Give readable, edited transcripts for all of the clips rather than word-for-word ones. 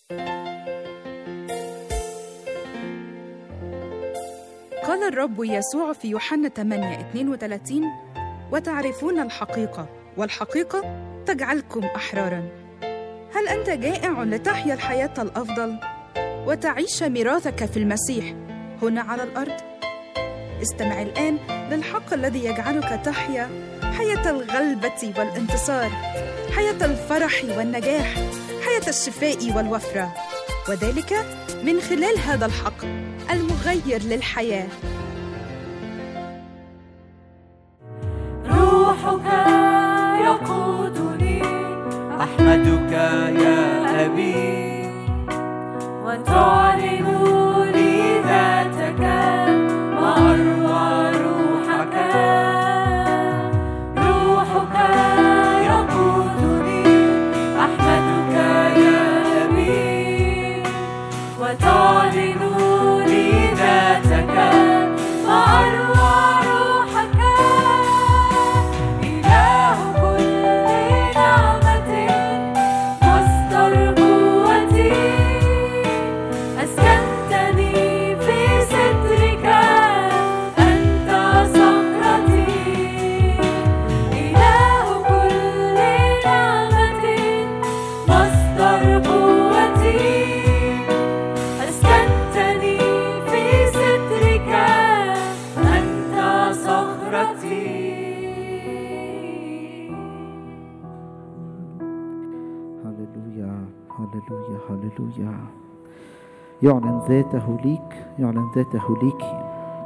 قال الرب يسوع في يوحنا 8:32: وتعرفون الحقيقة والحقيقة تجعلكم أحراراً. هل أنت جائع لتحيا الحياة الأفضل وتعيش ميراثك في المسيح هنا على الأرض؟ استمع الآن للحق الذي يجعلك تحيا حياة الغلبة والانتصار، حياة الفرح والنجاح، حياة الشفاء والوفرة، وذلك من خلال هذا الحق المغير للحياة. روحك يقودني أحمدك يا أبي، وتعلن لي ذاتك وأروع روحك. روحك يقودني أحمدك يا أبي، وتعلن لي ذاتك وأروع روحك. إله كل نعمة مصدر قوتي، أسكنتني في سترك أنت صخرتي. إله كل نعمة مصدر قوتي، أسكنتني في سترك أنت صخرتي. هللويا هللويا هللويا. يعلن ذاته ليك، يعلن ذاته ليكي.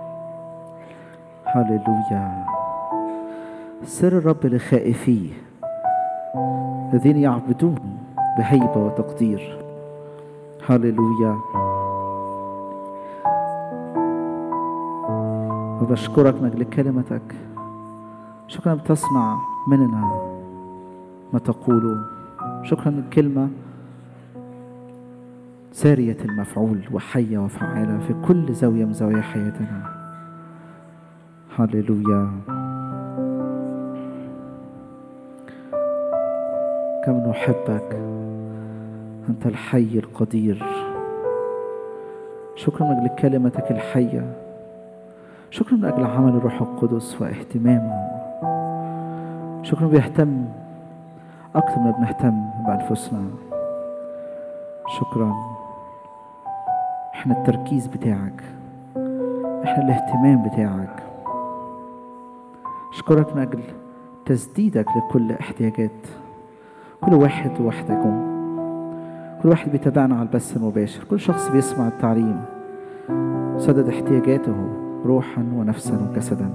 هللويا. سر الرب لخائفيه الذين يعبدون بهيبة وتقدير. هللويا. وبشكرك من أجل كلمتك. شكرا بتصنع مننا ما تقوله. شكرا الكلمة سارية المفعول وحية وفعالة في كل زاوية من زوايا حياتنا. هللويا. كم نحبك، أنت الحي القدير. شكرا من أجل كلمتك الحية. شكرا من أجل عمل الروح القدس واهتمامه. شكرا بيهتم أكثر ما بنهتم بأنفسنا. شكرا، احنا التركيز بتاعك، احنا الاهتمام بتاعك. أشكرك من أجل تسديدك لكل احتياجات كل واحد ووحدكم، كل واحد بيتابعنا على البث المباشر، كل شخص بيسمع التعليم. سدد احتياجاته روحا ونفسا وجسدا.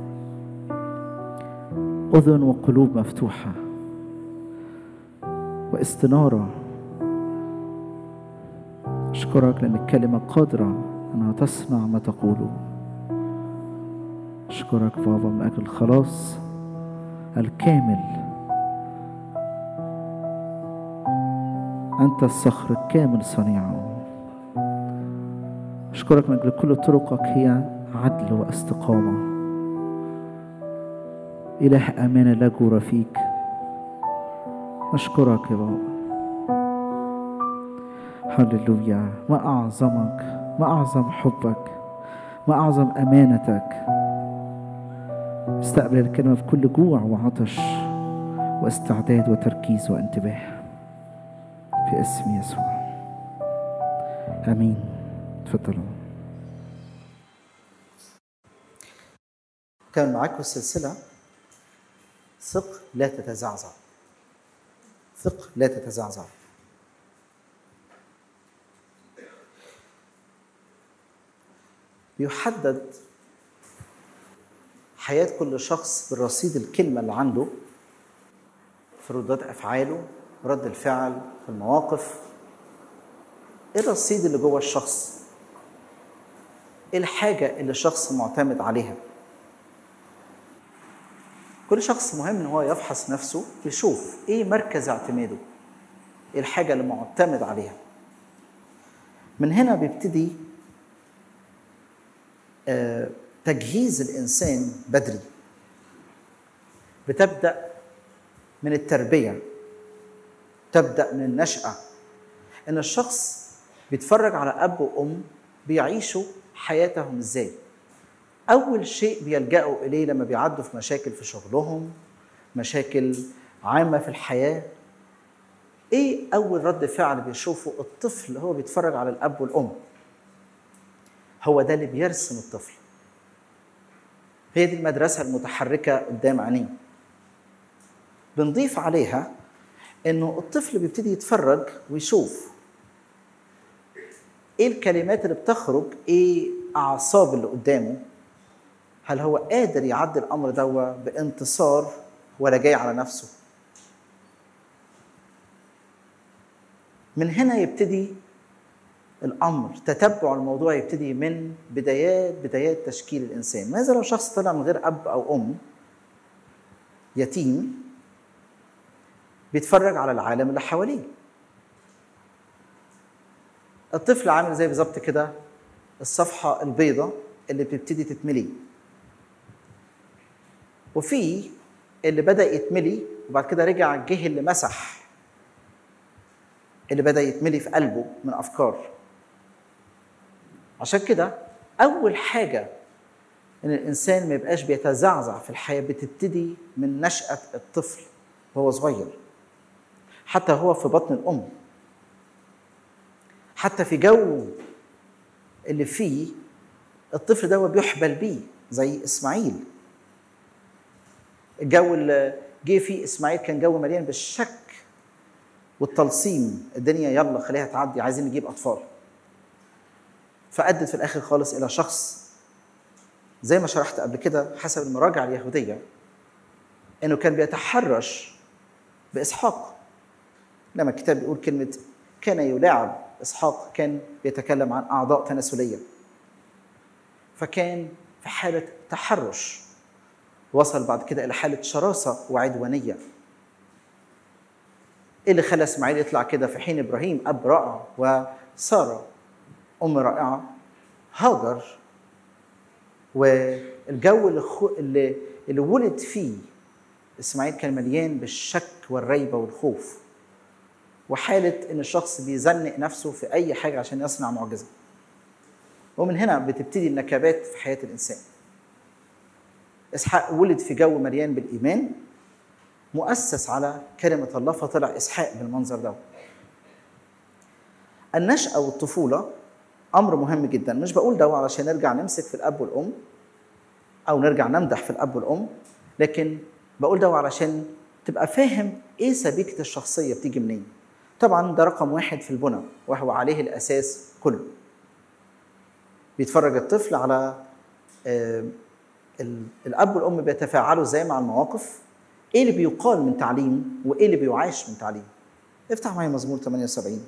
أذن وقلوب مفتوحة واستنارة. أشكرك لأن الكلمة قادرة أنها تصنع ما تقوله. أشكرك بابا من أجل الخلاص الكامل. أنت الصخر الكامل صنيعه. أشكرك من أجل كل طرقك هي عدل واستقامة. إله أمانة لا جور فيك. أشكرك يا بابا. هللويا. ما أعظمك، ما أعظم حبك، ما أعظم أمانتك. استقبل الكلمة بكل جوع وعطش واستعداد وتركيز وانتباه في اسم يسوع. آمين. تفضلوا. كان معاكم السلسلة ثق لا تتزعزع. ثق لا تتزعزع. بيحدد حياة كل شخص بالرصيد الكلمة اللي عنده في ردود أفعاله، رد الفعل في المواقف. إيه الرصيد اللي جوه الشخص؟ إيه الحاجة اللي الشخص معتمد عليها؟ كل شخص مهم إن هو يفحص نفسه، يشوف إيه مركز اعتماده، إيه الحاجة اللي معتمد عليها. من هنا بيبتدي تجهيز الإنسان بدري. بتبدأ من التربية، تبدأ من النشأة. إن الشخص بيتفرج على أب وأم بيعيشوا حياتهم إزاي. أول شيء بيلجأوا إليه لما بيعدوا في مشاكل في شغلهم، مشاكل عامة في الحياة، إيه أول رد فعل بيشوفه الطفل هو بيتفرج على الأب والأم؟ هو ده اللي بيرسم الطفل. هي دي المدرسة المتحركة قدام عينيه. بنضيف عليها إنه الطفل بيبتدي يتفرج ويشوف إيه الكلمات اللي بتخرج، إيه أعصاب اللي قدامه، هل هو قادر يعدي الأمر ده بانتصار ولا جاي على نفسه. من هنا يبتدي الأمر، تتبع الموضوع يبتدي من بدايات تشكيل الإنسان. ماذا لو شخص طلع من غير أب أو أم، يتيم، بيتفرج على العالم اللي حواليه؟ الطفل عامل زي بالظبط كده الصفحة البيضاء اللي بتبتدي تتملي، وفي اللي بدأ يتملي وبعد كده رجع جه اللي مسح اللي بدأ يتملي في قلبه من أفكار. عشان كده أول حاجة إن الإنسان ما يبقاش بيتزعزع في الحياة بتبتدي من نشأة الطفل وهو صغير، حتى هو في بطن الأم، حتى في جو اللي فيه الطفل ده بيحبل بيه، زي إسماعيل. الجو اللي جه فيه إسماعيل كان جو مليان بالشك والتلصيم، الدنيا يلا خليها تعدي، عايزين نجيب أطفال. فأدت في الآخر خالص إلى شخص زي ما شرحت قبل كده حسب المراجع اليهودية إنه كان بيتحرش بإسحاق. لما الكتاب بيقول كلمة كان يلاعب إسحاق، كان بيتكلم عن أعضاء تناسلية، فكان في حالة تحرش، وصل بعد كده إلى حالة شراسة وعدوانية. إيه اللي خلى إسماعيل يطلع كده في حين إبراهيم أب رائع وسارة أم رائعة؟ هاجر والجو اللي ولد فيه إسماعيل كان مليان بالشك والريبة والخوف، وحالة إن الشخص بيزنق نفسه في أي حاجة عشان يصنع معجزة. ومن هنا بتبتدي النكبات في حياة الإنسان. إسحاق ولد في جو مليان بالإيمان، مؤسس على كلمة الله، فطلع إسحاق بالمنظر ده. النشأة والطفولة أمر مهم جدا. مش بقول ده علشان نرجع نمسك في الأب والأم أو نرجع نمدح في الأب والأم، لكن بقول ده علشان تبقى فاهم إيه سبيكة الشخصية بتيجي منين. طبعا ده رقم واحد في البنى وهو عليه الأساس كله. بيتفرج الطفل على الأب والأم بيتفاعلوا ازاي مع المواقف، ايه اللي بيقال من تعليم وايه اللي بيعاش من تعليم. افتح معي مزمور 78.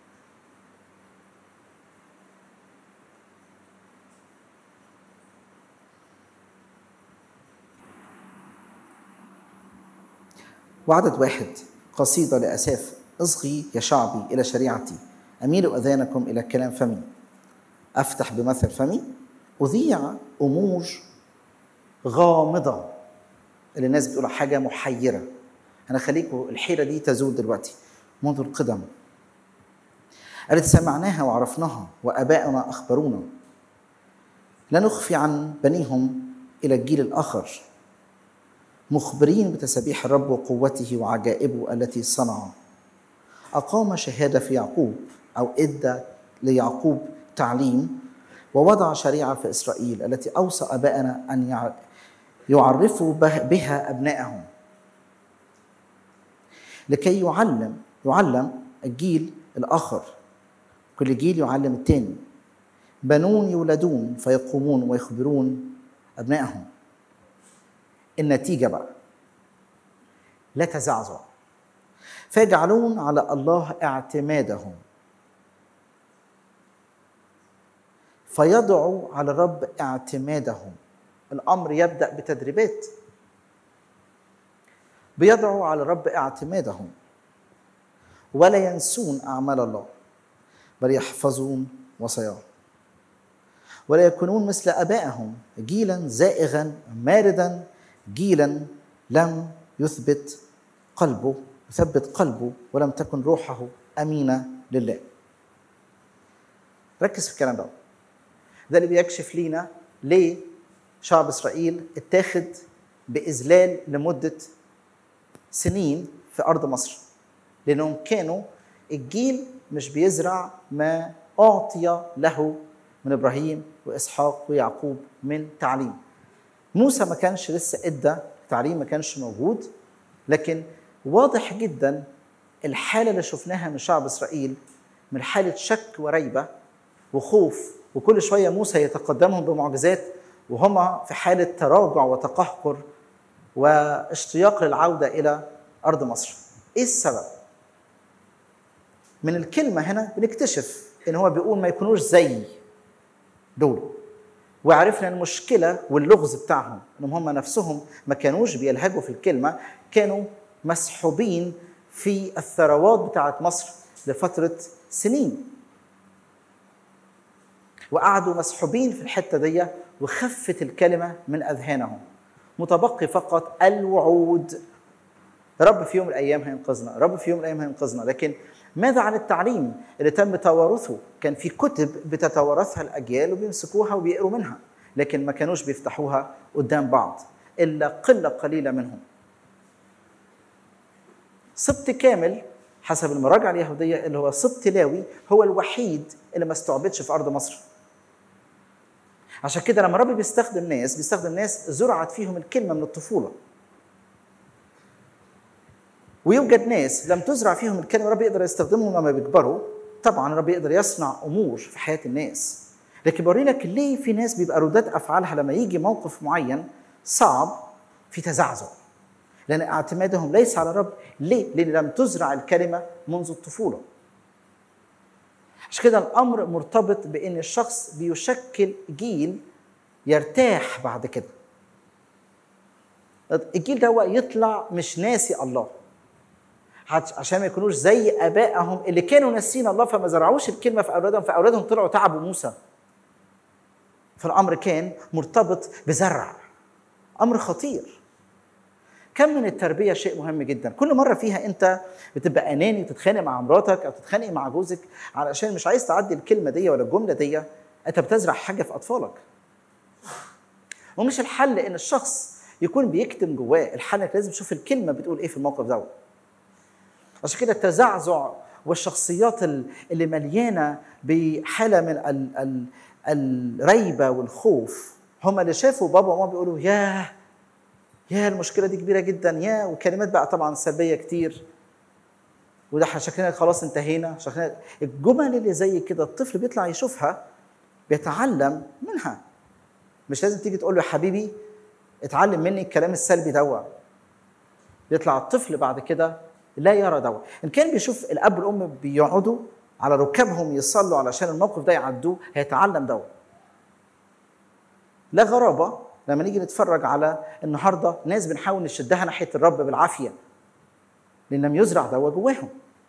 وعدد 1: قصيدة لأساف. اصغي يا شعبي إلى شريعتي، أميلوا أذانكم إلى كلام فمي. أفتح بمثل فمي، أذيع أمور غامضة. اللي الناس بتقول حاجة محيرة، أنا خليكم الحيرة دي تزول دلوقتي. منذ القدم التي سمعناها وعرفناها وأباؤنا أخبرونا، لا نخفي عن بنيهم إلى الجيل الآخر، مخبرين بتسابيح الرب وقوته وعجائبه التي صنع. أقام شهادة في يعقوب، أو إدى ليعقوب تعليم، ووضع شريعة في إسرائيل التي أوصى أباءنا أن يعرفوا بها أبنائهم، لكي يعلم الجيل الآخر، كل جيل يعلم التاني. بنون يولدون فيقومون ويخبرون أبنائهم. النتيجة بقى لا تزعزع، فيجعلون على الله اعتمادهم، فيضعوا على الرب اعتمادهم. الأمر يبدأ بتدريبات. بيضعوا على الرب اعتمادهم ولا ينسون أعمال الله، بل يحفظون وصاياه، ولا يكونون مثل آبائهم، جيلا زائغا ماردا، جيلا لم يثبت قلبه ولم تكن روحه أمينة لله. ركز في الكلام ده اللي بيكشف لينا ليه شعب إسرائيل اتاخد بإذلال لمدة سنين في أرض مصر، لأنهم كانوا الجيل مش بيزرع ما أعطي له من إبراهيم وإسحاق ويعقوب من تعليم. موسى ما كانش لسه إدى تعليم، ما كانش موجود، لكن واضح جدا الحالة اللي شفناها من شعب إسرائيل من حالة شك وريبة وخوف، وكل شوية موسى يتقدمهم بمعجزات وهم في حالة تراجع وتقهقر واشتياق للعودة إلى أرض مصر. إيه السبب؟ من الكلمة هنا بنكتشف إن هو بيقول ما يكونوش زي دول، وعرفنا المشكلة واللغز بتاعهم إنهم هم نفسهم ما كانوش بيلهجوا في الكلمة، كانوا مسحوبين في الثروات بتاعت مصر لفترة سنين، وقعدوا مسحوبين في الحتة دي وخفت الكلمة من أذهانهم، متبقي فقط الوعود. رب في يوم من الأيام هينقذنا، رب في يوم من الأيام هينقذنا. لكن ماذا عن التعليم اللي تم توارثه؟ كان في كتب بتتوارثها الأجيال وبيمسكوها وبيقروا منها، لكن ما كانوش بيفتحوها قدام بعض إلا قلة قليلة منهم. سبط كامل حسب المراجع اليهودية اللي هو سبط لاوي هو الوحيد اللي ما استعبدش في أرض مصر. عشان كده لما رب بيستخدم ناس زرعت فيهم الكلمة من الطفولة، ويوجد ناس لم تزرع فيهم الكلمة رب يقدر يستخدمهم لما بيكبروا. طبعا رب يقدر يصنع أمور في حياة الناس، لكن بوري لك ليه في ناس بيبقى ردات أفعالها لما يجي موقف معين صعب في تزعزع، لأن اعتمادهم ليس على الرب. ليه؟ لأن لم تزرع الكلمة منذ الطفولة. عشان كده الأمر مرتبط بأن الشخص بيشكل جيل يرتاح بعد كده. الجيل ده يطلع مش ناسي الله، عشان ما يكونوش زي آبائهم اللي كانوا ناسين الله فما زرعوش الكلمة في أولادهم، فأولادهم طلعوا تعبوا موسى. فالأمر كان مرتبط بزرع، أمر خطير. كم من التربية شيء مهم جدا. كل مرة فيها أنت بتبقى أناني وتتخانق مع مراتك أو تتخانق مع جوزك علشان مش عايز تعدي الكلمة دي ولا الجملة دي، أنت بتزرع حاجة في أطفالك. ومش الحل إن الشخص يكون بيكتم جواه، الحل إنك لازم تشوف الكلمة بتقول إيه في الموقف ده. عشان كده التزعزع والشخصيات اللي مليانة بحالة من الريبة والخوف هم اللي شافوا بابا وماما بيقولوا يا المشكلة دي كبيرة جدا، وكلمات بقى طبعا سلبية كتير، وده احنا شكلنا خلاص انتهينا. شكلنا الجمل اللي زي كده الطفل بيطلع يشوفها بيتعلم منها. مش لازم تيجي تقول له يا حبيبي اتعلم مني الكلام السلبي ده. يطلع الطفل بعد كده لا يرى ده. إن كان بيشوف الأب والأم بيقعدوا على ركابهم يصلوا علشان الموقف ده يعدوه، هيتعلم ده. لا غرابة لما نيجي نتفرج على النهاردة ناس بنحاول نشدها ناحية الرب بالعافية، لأنهم يزرع ده جواهم.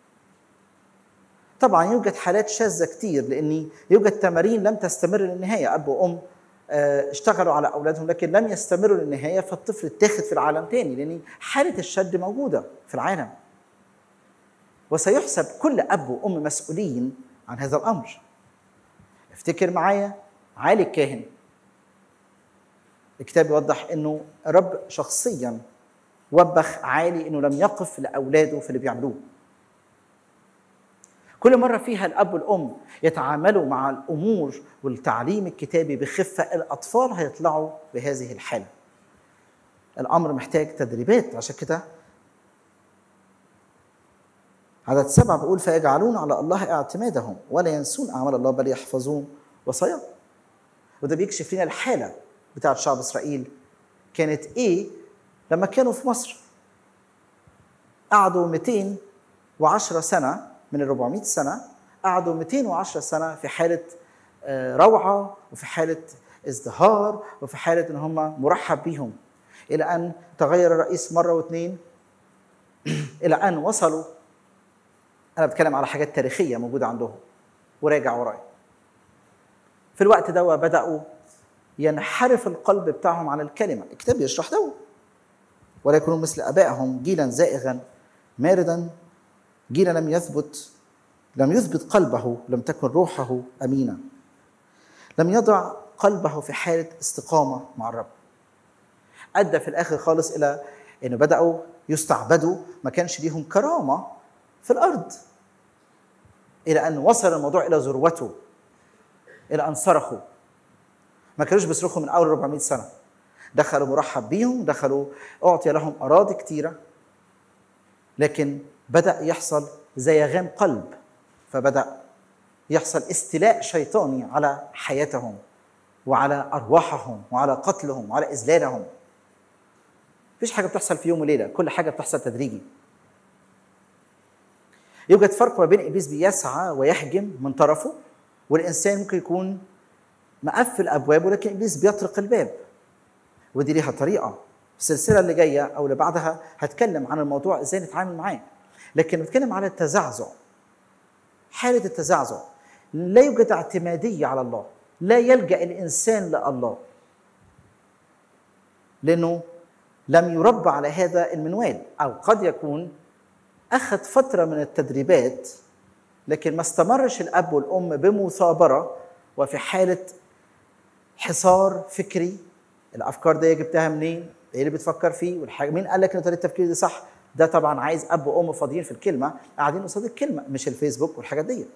طبعا يوجد حالات شاذة كتير، لأن يوجد تمارين لم تستمر للنهاية. أب وأم اشتغلوا على أولادهم لكن لم يستمروا للنهاية، فالطفل اتاخد في العالم تاني، لأن حالة الشد موجودة في العالم. وسيحسب كل أب وأم مسؤولين عن هذا الأمر. افتكر معايا عالي الكاهن، الكتاب يوضح أنه الرب شخصيا وبخ عالي أنه لم يقف لأولاده في اللي بيعملوه. كل مرة فيها الأب والأم يتعاملوا مع الأمور والتعليم الكتابي بخفة، الأطفال هيطلعوا بهذه الحالة. الأمر محتاج تدريبات. عشان كده عدد 7 بيقول فيجعلون على الله اعتمادهم ولا ينسون أعمال الله بل يحفظون وصاياه. وده بيكشف لنا الحالة بتاعت شعب إسرائيل كانت إيه لما كانوا في مصر. قعدوا 210 سنة من 400 سنة، قعدوا 210 سنة في حالة روعة وفي حالة ازدهار وفي حالة إن هم مرحب بيهم، إلى أن تغير الرئيس مرة واثنين، إلى أن وصلوا. أنا بتكلم على حاجات تاريخية موجودة عندهم وراجع وراي. في الوقت ده بدأوا ينحرف القلب بتاعهم عن الكلمة. الكتاب يشرح ده ولا يكونوا مثل أبائهم جيلا زائغا ماردا، جيلا لم يثبت لم يثبت قلبه، لم تكن روحه أمينة، لم يضع قلبه في حالة استقامة مع الرب. أدى في الآخر خالص إلى أنه بدأوا يستعبدوا، ما كانش ليهم كرامة في الأرض، إلى أن وصل الموضوع إلى ذروته، إلى أن صرخوا. ما كانوش بيصرخوا من أول 400 سنة، دخلوا مرحب بيهم، دخلوا أعطي لهم أراضي كتيرة، لكن بدأ يحصل زيغان قلب، فبدأ يحصل استيلاء شيطاني على حياتهم وعلى أرواحهم وعلى قتلهم وعلى إذلالهم. مفيش حاجة بتحصل في يوم وليلة، كل حاجة بتحصل تدريجي. يوجد فرق ما بين إبليس بيسعى ويهجم من طرفه، والإنسان ممكن يكون مقفل أبوابه لكن إبليس بيطرق الباب، ودي ليها طريقة. السلسلة اللي جاية أو اللي بعدها هتكلم عن الموضوع إزاي نتعامل معاه، لكن نتكلم على التزعزع، حالة التزعزع. لا يوجد اعتمادية على الله، لا يلجأ الإنسان لله، لأنه لم يربى على هذا المنوال، أو قد يكون أخذ فترة من التدريبات لكن ما استمرش الأب والأم بمثابرة وفي حالة حصار فكري. الأفكار دي جبتها منين؟ إيه اللي بتفكر فيه؟ والحاجة مين قال لك إن طريقة التفكير دي صح؟ ده طبعا عايز أب وأم فاضيين في الكلمة، قاعدين قصاد الكلمة، مش الفيسبوك والحاجات دي،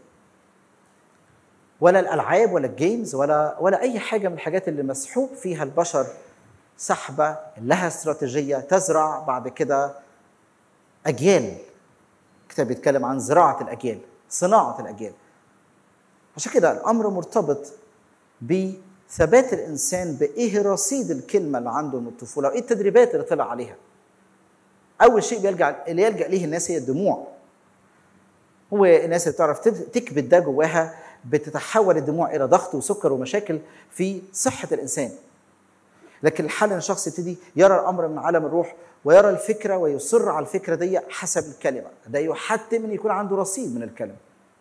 ولا الألعاب ولا الجيمز ولا أي حاجة من الحاجات اللي مسحوب فيها البشر سحبة لها استراتيجية تزرع بعد كده أجيال. الكتاب بيتكلم عن زراعة الأجيال، صناعة الأجيال. عشان كده الأمر مرتبط بثبات الإنسان بإيه رصيد الكلمة اللي عنده من الطفولة، وإيه التدريبات اللي طلع عليها. أول شيء اللي يلجأ ليه الناس هي الدموع. هو الناس اللي بتعرف تكبت ده جواها بتتحول الدموع إلى ضغط وسكر ومشاكل في صحة الإنسان. لكن الحل ان الشخص يبتدي يرى الامر من عالم الروح ويرى الفكره ويصر على الفكره دي حسب الكلمه، ده يحتم ان يكون عنده رصيد من الكلمه.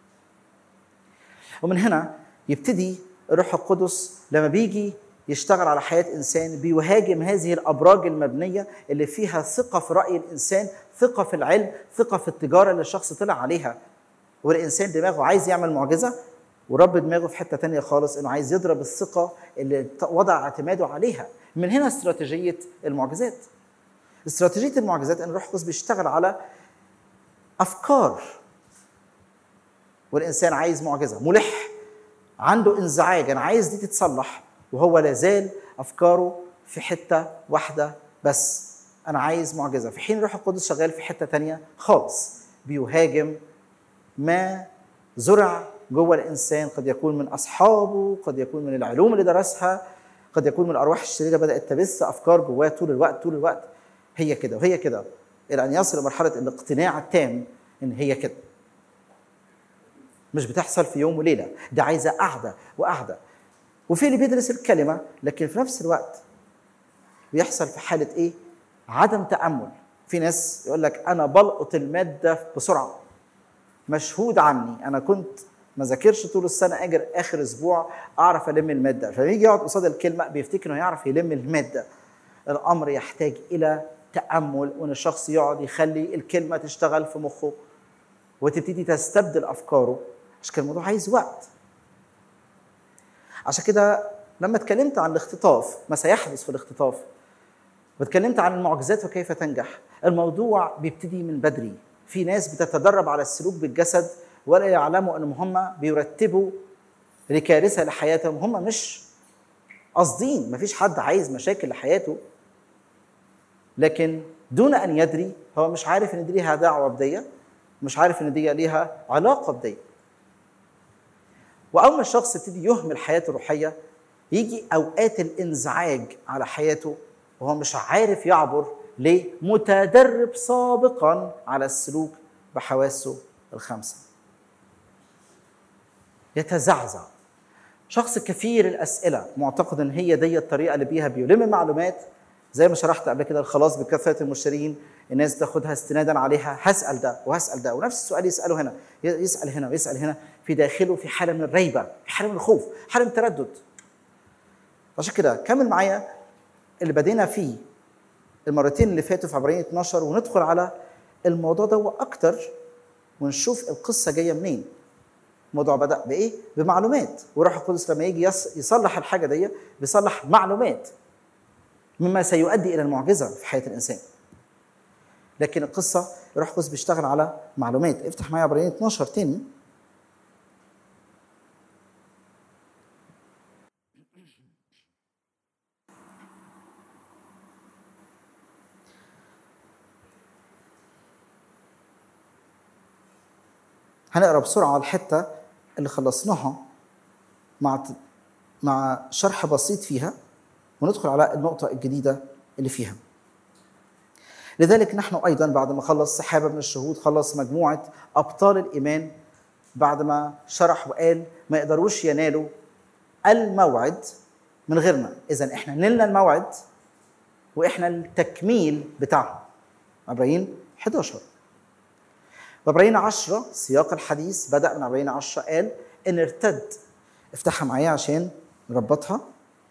ومن هنا يبتدي الروح القدس لما بيجي يشتغل على حياه انسان بيهاجم هذه الابراج المبنيه اللي فيها ثقه في راي الانسان، ثقه في العلم، ثقه في التجاره اللي الشخص طلع عليها. والانسان دماغه عايز يعمل معجزه، ورب دماغه في حته تانية خالص انه عايز يضرب الثقه اللي وضع اعتماده عليها. من هنا استراتيجيه المعجزات. استراتيجيه المعجزات ان الروح القدس بيشتغل على افكار، والانسان عايز معجزه، ملح، عنده انزعاج، انا عايز دي تتصلح، وهو لازال افكاره في حته واحده بس، انا عايز معجزه، في حين الروح القدس شغال في حته تانية خالص، بيهاجم ما زرع جوه الانسان. قد يكون من اصحابه، قد يكون من العلوم اللي درسها، قد يكون من الارواح الشريره بدات تبث افكار جواه طول الوقت. هي كده وهي كده، الى ان يصل لمرحله الاقتناع التام ان هي كده. مش بتحصل في يوم وليله، ده عايزه قعده. وفي اللي بيدرس الكلمه لكن في نفس الوقت بيحصل في حاله ايه؟ عدم تامل. في ناس يقول لك انا بلقط الماده بسرعه، مشهود عني، انا كنت ما ذاكرش طول السنه، اجر اخر اسبوع اعرف الم الماده، فيجي يقعد قصاد الكلمه بيفتكر انه يعرف يلم الماده. الامر يحتاج الى تامل، وان الشخص يقعد يخلي الكلمه تشتغل في مخه وتبتدي تستبدل افكاره. عشان كده الموضوع عايز وقت. عشان كده لما اتكلمت عن الاختطاف، ما سيحدث في الاختطاف، واتكلمت عن المعجزات وكيف تنجح، الموضوع بيبتدي من بدري. في ناس بتتدرب على السلوك بالجسد ولا يعلموا انهم هم بيرتبوا لكارثه لحياتهم، هم مش قاصدين، مفيش حد عايز مشاكل لحياته، لكن دون ان يدري هو مش عارف ان دي ليها دعوه ابديه، مش عارف ان دي ليها علاقه ابديه. واول ما الشخص يبتدي يهمل حياته الروحيه، يجي اوقات الانزعاج على حياته وهو مش عارف يعبر ليه؟ متدرب سابقا على السلوك بحواسه الخمسه. يتزعزع. شخص كثير الاسئله، معتقد ان هي دي الطريقه اللي بيها بيلم معلومات، زي ما شرحت قبل كده الخلاص بكثره المشترين، الناس تاخدها استنادا عليها، هسال ده وهسال ده، ونفس السؤال يساله هنا، يسال هنا ويسال هنا، في داخله في حاله من الريبه، في حاله من الخوف، حاله من التردد. عشان كده كمل معايا اللي بدينا فيه المرتين اللي فاتوا في عبرانيين 12، وندخل على الموضوع ده واكتر ونشوف القصه جايه منين. الموضوع بدأ بإيه؟ بمعلومات، وروح القدس لما يجي يصلح الحاجة دي بيصلح معلومات مما سيؤدي إلى المعجزة في حياة الإنسان. لكن القصة روح القدس بيشتغل على معلومات. افتح معايا عبرانيين 12 تاني. هنقرا بسرعه الحته اللي خلصناها مع شرح بسيط فيها، وندخل على النقطه الجديده اللي فيها. لذلك نحن ايضا بعد ما خلص سحابه من الشهود، خلص مجموعه ابطال الايمان، بعد ما شرح وقال ما يقدروش ينالوا الموعد من غيرنا، اذا احنا نلنا الموعد واحنا التكميل بتاعهم. عبرانيين 11 عبرانيين 10 سياق الحديث بدأ من عبرانيين 10 قال إن ارتد. افتحها معايا عشان نربطها.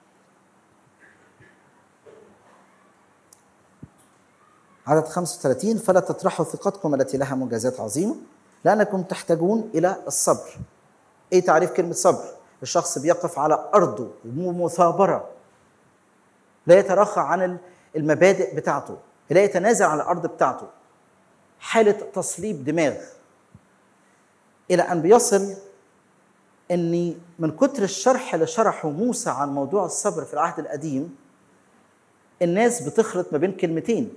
عدد 35 فلا تطرحوا ثقتكم التي لها مجازات عظيمة لأنكم تحتاجون إلى الصبر. إيه تعريف كلمة صبر؟ الشخص بيقف على أرضه بمثابرة، لا يتراخى عن المبادئ بتاعته، لا يتنازل عن الأرض بتاعته، حالة تصليب دماغ، إلى أن بيصل أني من كتر الشرح اللي شرحه موسى عن موضوع الصبر في العهد القديم الناس بتخلط ما بين كلمتين.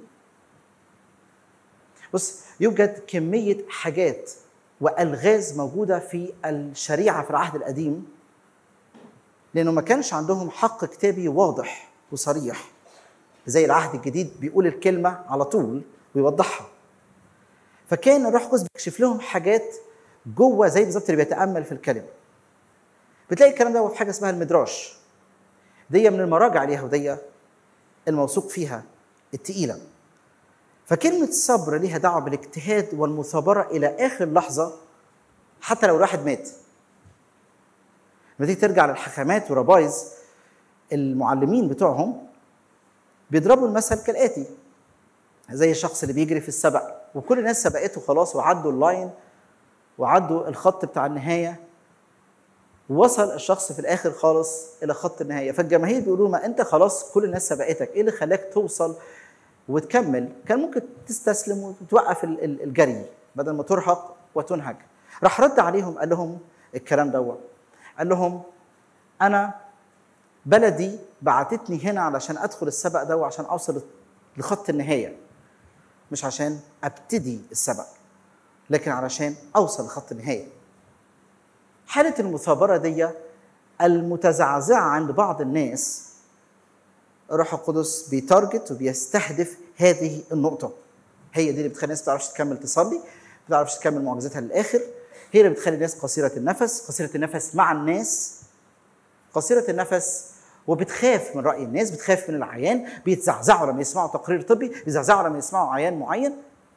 بص، يوجد كمية حاجات وألغاز موجودة في الشريعة في العهد القديم لأنه ما كانش عندهم حق كتابي واضح وصريح زي العهد الجديد بيقول الكلمة على طول ويوضحها. فكان الروح القدس بيكشف لهم حاجات جوه زي بالظبط اللي بيتامل في الكلمه. بتلاقي الكلام ده في حاجه اسمها المدراش، دي من المراجع اليهوديه الموثوق فيها التقيله. فكلمه صبر ليها دعوه بالاجتهاد والمثابره الى اخر لحظه حتى لو الواحد مات. لما تيجي ترجع للحكمات وربايز المعلمين بتوعهم بيضربوا المثل كالاتي: زي الشخص اللي بيجري في السبق وكل الناس سبقته خلاص وعدوا اللاين وعدوا الخط بتاع النهايه، ووصل الشخص في الاخر خالص الى خط النهايه، فالجماهير بيقولوا ما انت خلاص كل الناس سبقتك، ايه اللي خلاك توصل وتكمل؟ كان ممكن تستسلم وتوقف الجري بدل ما ترهق وتنهج. راح رد عليهم قال لهم الكلام دوت، قال لهم انا بلدي بعتتني هنا علشان ادخل السبق ده وعشان اوصل لخط النهايه، مش عشان ابتدي السبق لكن علشان اوصل لخط النهايه. حاله المثابره دي المتزعزعه عند بعض الناس الروح القدس بيتارجت وبيستهدف هذه النقطه. هي دي اللي بتخلي الناس ما تعرفش تكمل تصلي، ما تعرفش تكمل معجزتها للاخر، هي اللي بتخلي الناس قصيره النفس، قصيره النفس مع الناس، قصيره النفس وبتخاف من رأي الناس، بتخاف من العيان، بيتزعزعوا لما يسمعوا تقرير طبي، بيتزعزعوا لما يسمعوا عيان معين،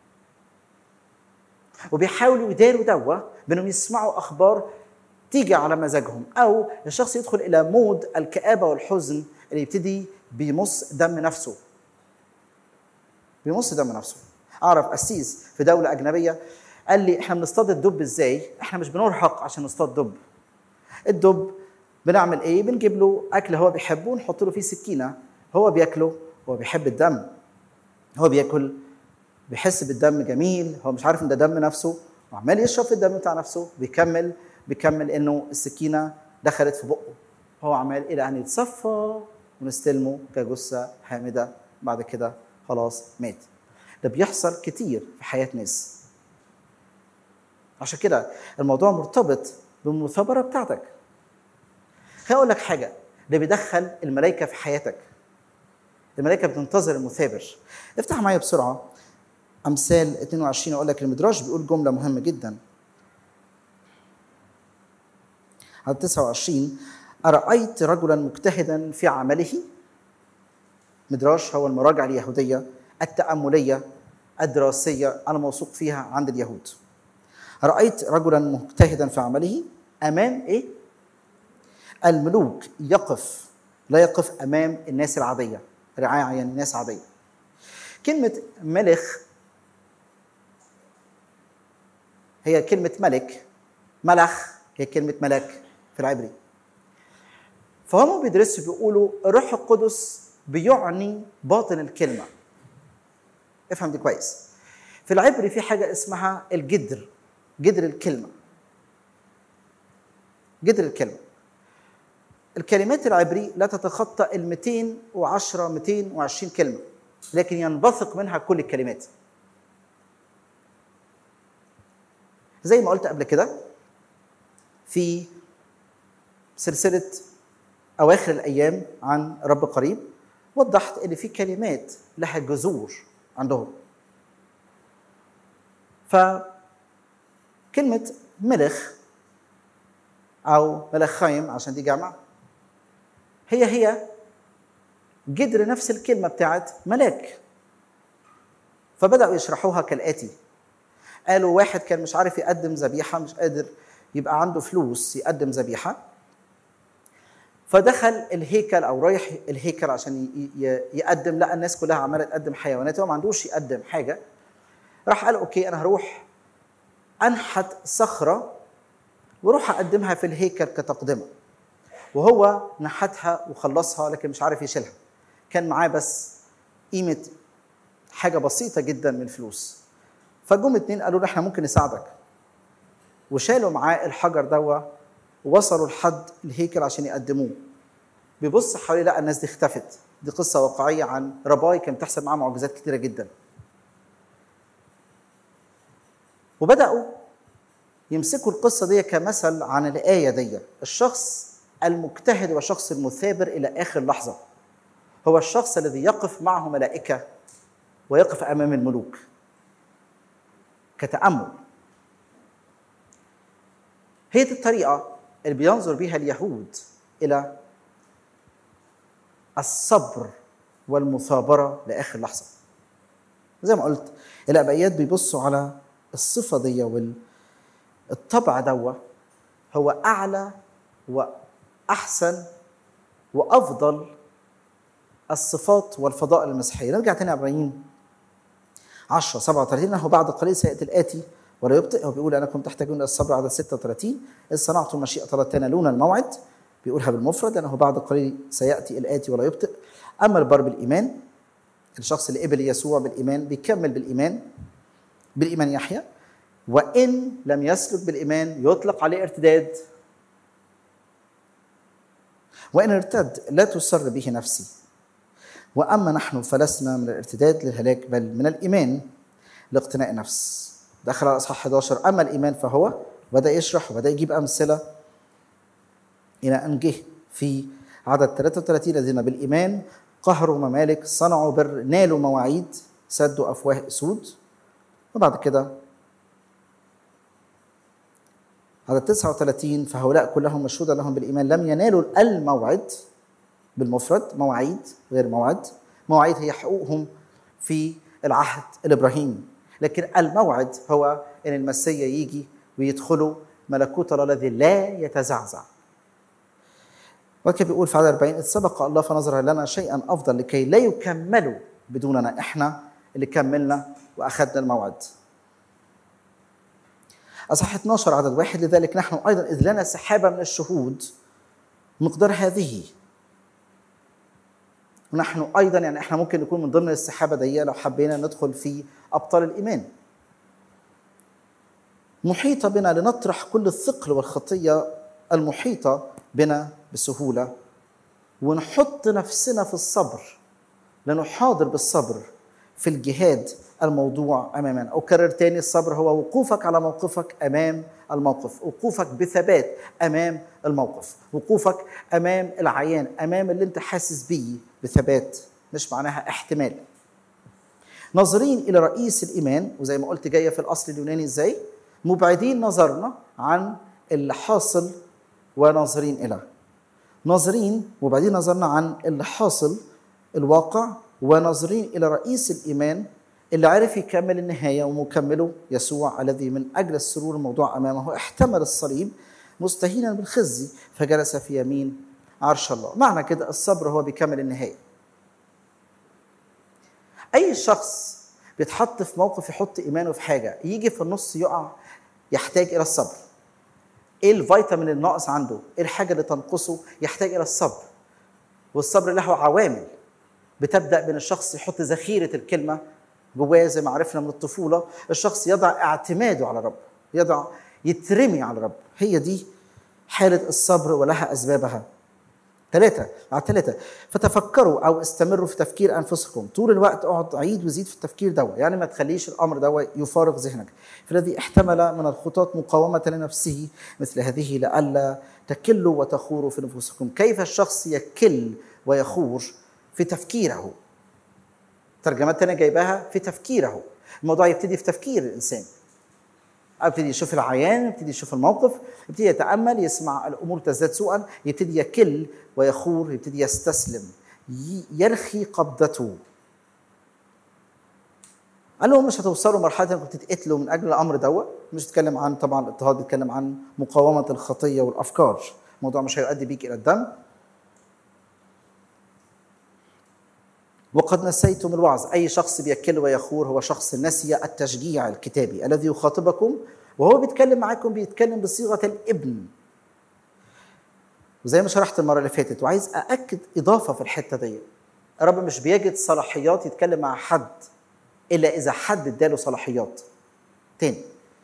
وبيحاولوا يداروا دوا بأنهم يسمعوا أخبار تيجي على مزاجهم، أو الشخص يدخل إلى مود الكآبة والحزن اللي يبتدي بيمص دم نفسه. بيمص دم نفسه. أعرف قسيس في دولة أجنبية قال لي إحنا بنصطاد الدب إزاي؟ إحنا مش بنرهق عشان نصطاد دب. الدب بنعمل ايه؟ بنجيب له اكل هو بيحبه ونحط له فيه سكينه، هو بياكله، هو بيحب الدم، هو بياكل بيحس بالدم جميل، هو مش عارف ان ده دم نفسه وعمال يشرب في الدم بتاع نفسه، بيكمل انه السكينه دخلت في بقه، هو عمال الى ان يتصفى ونستلمه كجثه حامده، بعد كده خلاص مات. ده بيحصل كتير في حياه ناس. عشان كده الموضوع مرتبط بالمثابره بتاعتك. خليني اقول لك حاجه، ده بيدخل الملائكه في حياتك. الملائكه بتنتظر المثابر. افتح معايا بسرعه امثال 22. اقول لك المدراش بيقول جمله مهمه جدا. على 29 ارايت رجلا مجتهدا في عمله. مدراش هو المراجع اليهوديه التامليه الدراسيه انا موثوق فيها عند اليهود. رايت رجلا مجتهدا في عمله امام ايه؟ الملوك يقف، لا يقف امام الناس العاديه، رعاية يعني ناس عاديه. كلمه ملك هي كلمه ملك، ملخ هي كلمة ملاك في العبري. فهم بيدرسوا بيقولوا الروح القدس بيعني باطن الكلمة. افهم دي كويس. في العبري في حاجة اسمها الجدر، جدر الكلمة. جدر الكلمة. الكلمات العبري لا تتخطى 210 220 كلمة، لكن ينبثق منها كل الكلمات. زي ما قلت قبل كده في سلسلة أواخر الأيام عن رب قريب، وضحت إن في كلمات لها جذور عندهم. فكلمة ملخ أو ملخايم عشان دي جمع، هي جدر نفس الكلمة بتاعت ملاك. فبدأوا يشرحوها كالآتي. قالوا واحد كان مش عارف يقدم ذبيحة، مش قادر يبقى عنده فلوس يقدم ذبيحة، فدخل الهيكل أو رايح الهيكل عشان يقدم، لقى الناس كلها عمالة تقدم حيوانات وما عندوش يقدم حاجة. راح قال أوكي أنا هروح أنحت صخرة وروح أقدمها في الهيكل كتقدمة. وهو نحتها وخلصها لكن مش عارف يشيلها، كان معاه بس قيمة حاجة بسيطة جدا من الفلوس. فجم 2 قالوا له احنا ممكن نساعدك، وشالوا معاه الحجر دوا ووصلوا لحد الهيكل عشان يقدموه. بيبص حواليه لقى الناس دي اختفت. دي قصة واقعية عن رباي كانت بتحصل معاه معجزات كتيرة جدا. وبدأوا يمسكوا القصة دي كمثل عن الآية دي. الشخص المجتهد والشخص المثابر إلى آخر لحظة هو الشخص الذي يقف معه ملائكة ويقف أمام الملوك كتأمل. هي دي الطريقة اللي بينظر بها اليهود إلى الصبر والمثابرة لآخر لحظة. زي ما قلت الآبائيات بيبصوا على الصفة دي والطبع دوا هو أعلى وأحسن وأفضل الصفات والفضائل المسيحية. نرجع تاني عبرانيين 10:37. انه بعد قليل سياتي الاتي ولا يبطئ. هو بيقول انكم تحتاجون الى الصبر. عدد 36 اذ صنعتم مشيئه الله تنالون الموعد. بيقولها بالمفرد لانه بعد قليل سياتي الاتي ولا يبطئ. اما البر بالايمان، الشخص اللي قبل يسوع بالايمان بيكمل بالايمان يحيى، وان لم يسلك بالايمان يطلق عليه ارتداد. وان ارتد لا تسر به نفسي. وأما نحن فلسنا من الارتداد للهلاك بل من الإيمان لاقتناء النفس. دخل على أصحاح 11. أما الإيمان فهو، بدأ يشرح وبدأ يجيب أمثلة إلى أن جه في عدد 33 الذين بالإيمان قهروا ممالك، صنعوا بر، نالوا مواعيد، سدوا أفواه أسود. وبعد كده عدد 39 فهؤلاء كلهم مشهود لهم بالإيمان لم ينالوا الموعد، بالمفرد مواعيد غير موعد. مواعيد هي حقوقهم في العهد الإبراهيمي، لكن الموعد هو أن المسيح يجي ويدخلوا ملكوت الله الذي لا يتزعزع. وكان بيقول في عدد 40 إذ سبق الله فنظر لنا شيئا أفضل لكي لا يكملوا بدوننا. إحنا اللي كملنا وأخذنا الموعد. أصحاح 12 عدد 1 لذلك نحن أيضا إذ لنا سحابة من الشهود مقدار هذه. ونحن أيضا يعني إحنا ممكن نكون من ضمن السحابة دي لو حبينا ندخل في أبطال الإيمان. محيطة بنا لنطرح كل الثقل والخطية المحيطة بنا بسهولة، ونحط نفسنا في الصبر، لنحاضر بالصبر في الجهاد الموضوع أمامنا. أو كرر تاني، الصبر هو وقوفك على موقفك أمام الموقف، وقوفك بثبات أمام الموقف، وقوفك أمام العيان، أمام اللي انت حاسس بيه بثبات، مش معناها احتمال. ناظرين إلى رئيس الإيمان، وزي ما قلت جاية في الأصل اليوناني إزاي، مبعدين نظرنا عن اللي حاصل وناظرين إلى، ناظرين مبعدين نظرنا عن اللي حاصل الواقع، وناظرين إلى رئيس الإيمان اللي عرف يكمل النهاية ومكمله يسوع الذي من أجل السرور الموضوع أمامه احتمل الصليب مستهينا بالخزي فجلس في يمين عرش الله. معنى كده الصبر هو بيكمل النهاية. أي شخص بيتحط في موقف يحط إيمانه في حاجة يجي في النص يقع، يحتاج إلى الصبر. ايه الفيتامين الناقص عنده، ايه الحاجه اللي تنقصه، يحتاج الى الصبر. والصبر له عوامل بتبدا من الشخص يحط ذخيره الكلمه جواه زي ما عرفنا من الطفوله، الشخص يضع اعتماده على الرب، يترمي على الرب. هي دي حاله الصبر ولها اسبابها. 3 فتفكروا او استمروا في تفكير انفسكم. طول الوقت اقعد عيد وزيد في التفكير ده، يعني ما تخليش الامر ده يفارق ذهنك. فالذي احتمل من الخطاة مقاومه لنفسه مثل هذه لئلا تكلوا وتخوروا في نفوسكم. كيف الشخص يكل ويخور؟ في تفكيره. ترجمات تانية جايباها في تفكيره. الموضوع يبتدي في تفكير الانسان، يبتدي يشوف العيان، يبتدي يشوف الموقف، يبتدي يتامل، يسمع الامور تزداد سوءا، يبتدي يكل ويخور، يبتدي يستسلم، يرخي قبضته. قال لهم مش هتوصلوا مرحله انكم تتقتلوا من اجل الامر دوت. مش بيتكلم عن طبعا الاضطهاد، بيتكلم عن مقاومه الخطيه والافكار. الموضوع مش هيؤدي بيك الى الدم. وقد نسيتم الوعظ. أي شخص بيكل ويخور هو شخص نسي التشجيع الكتابي الذي يخاطبكم، وهو بيتكلم معاكم بيتكلم بصيغة الابن. وزي ما شرحت المرة اللي فاتت، وعايز أأكد إضافة في الحتة دي، الرب مش بيجد صلاحيات يتكلم مع حد إلا إذا حد اداله صلاحيات. تاني،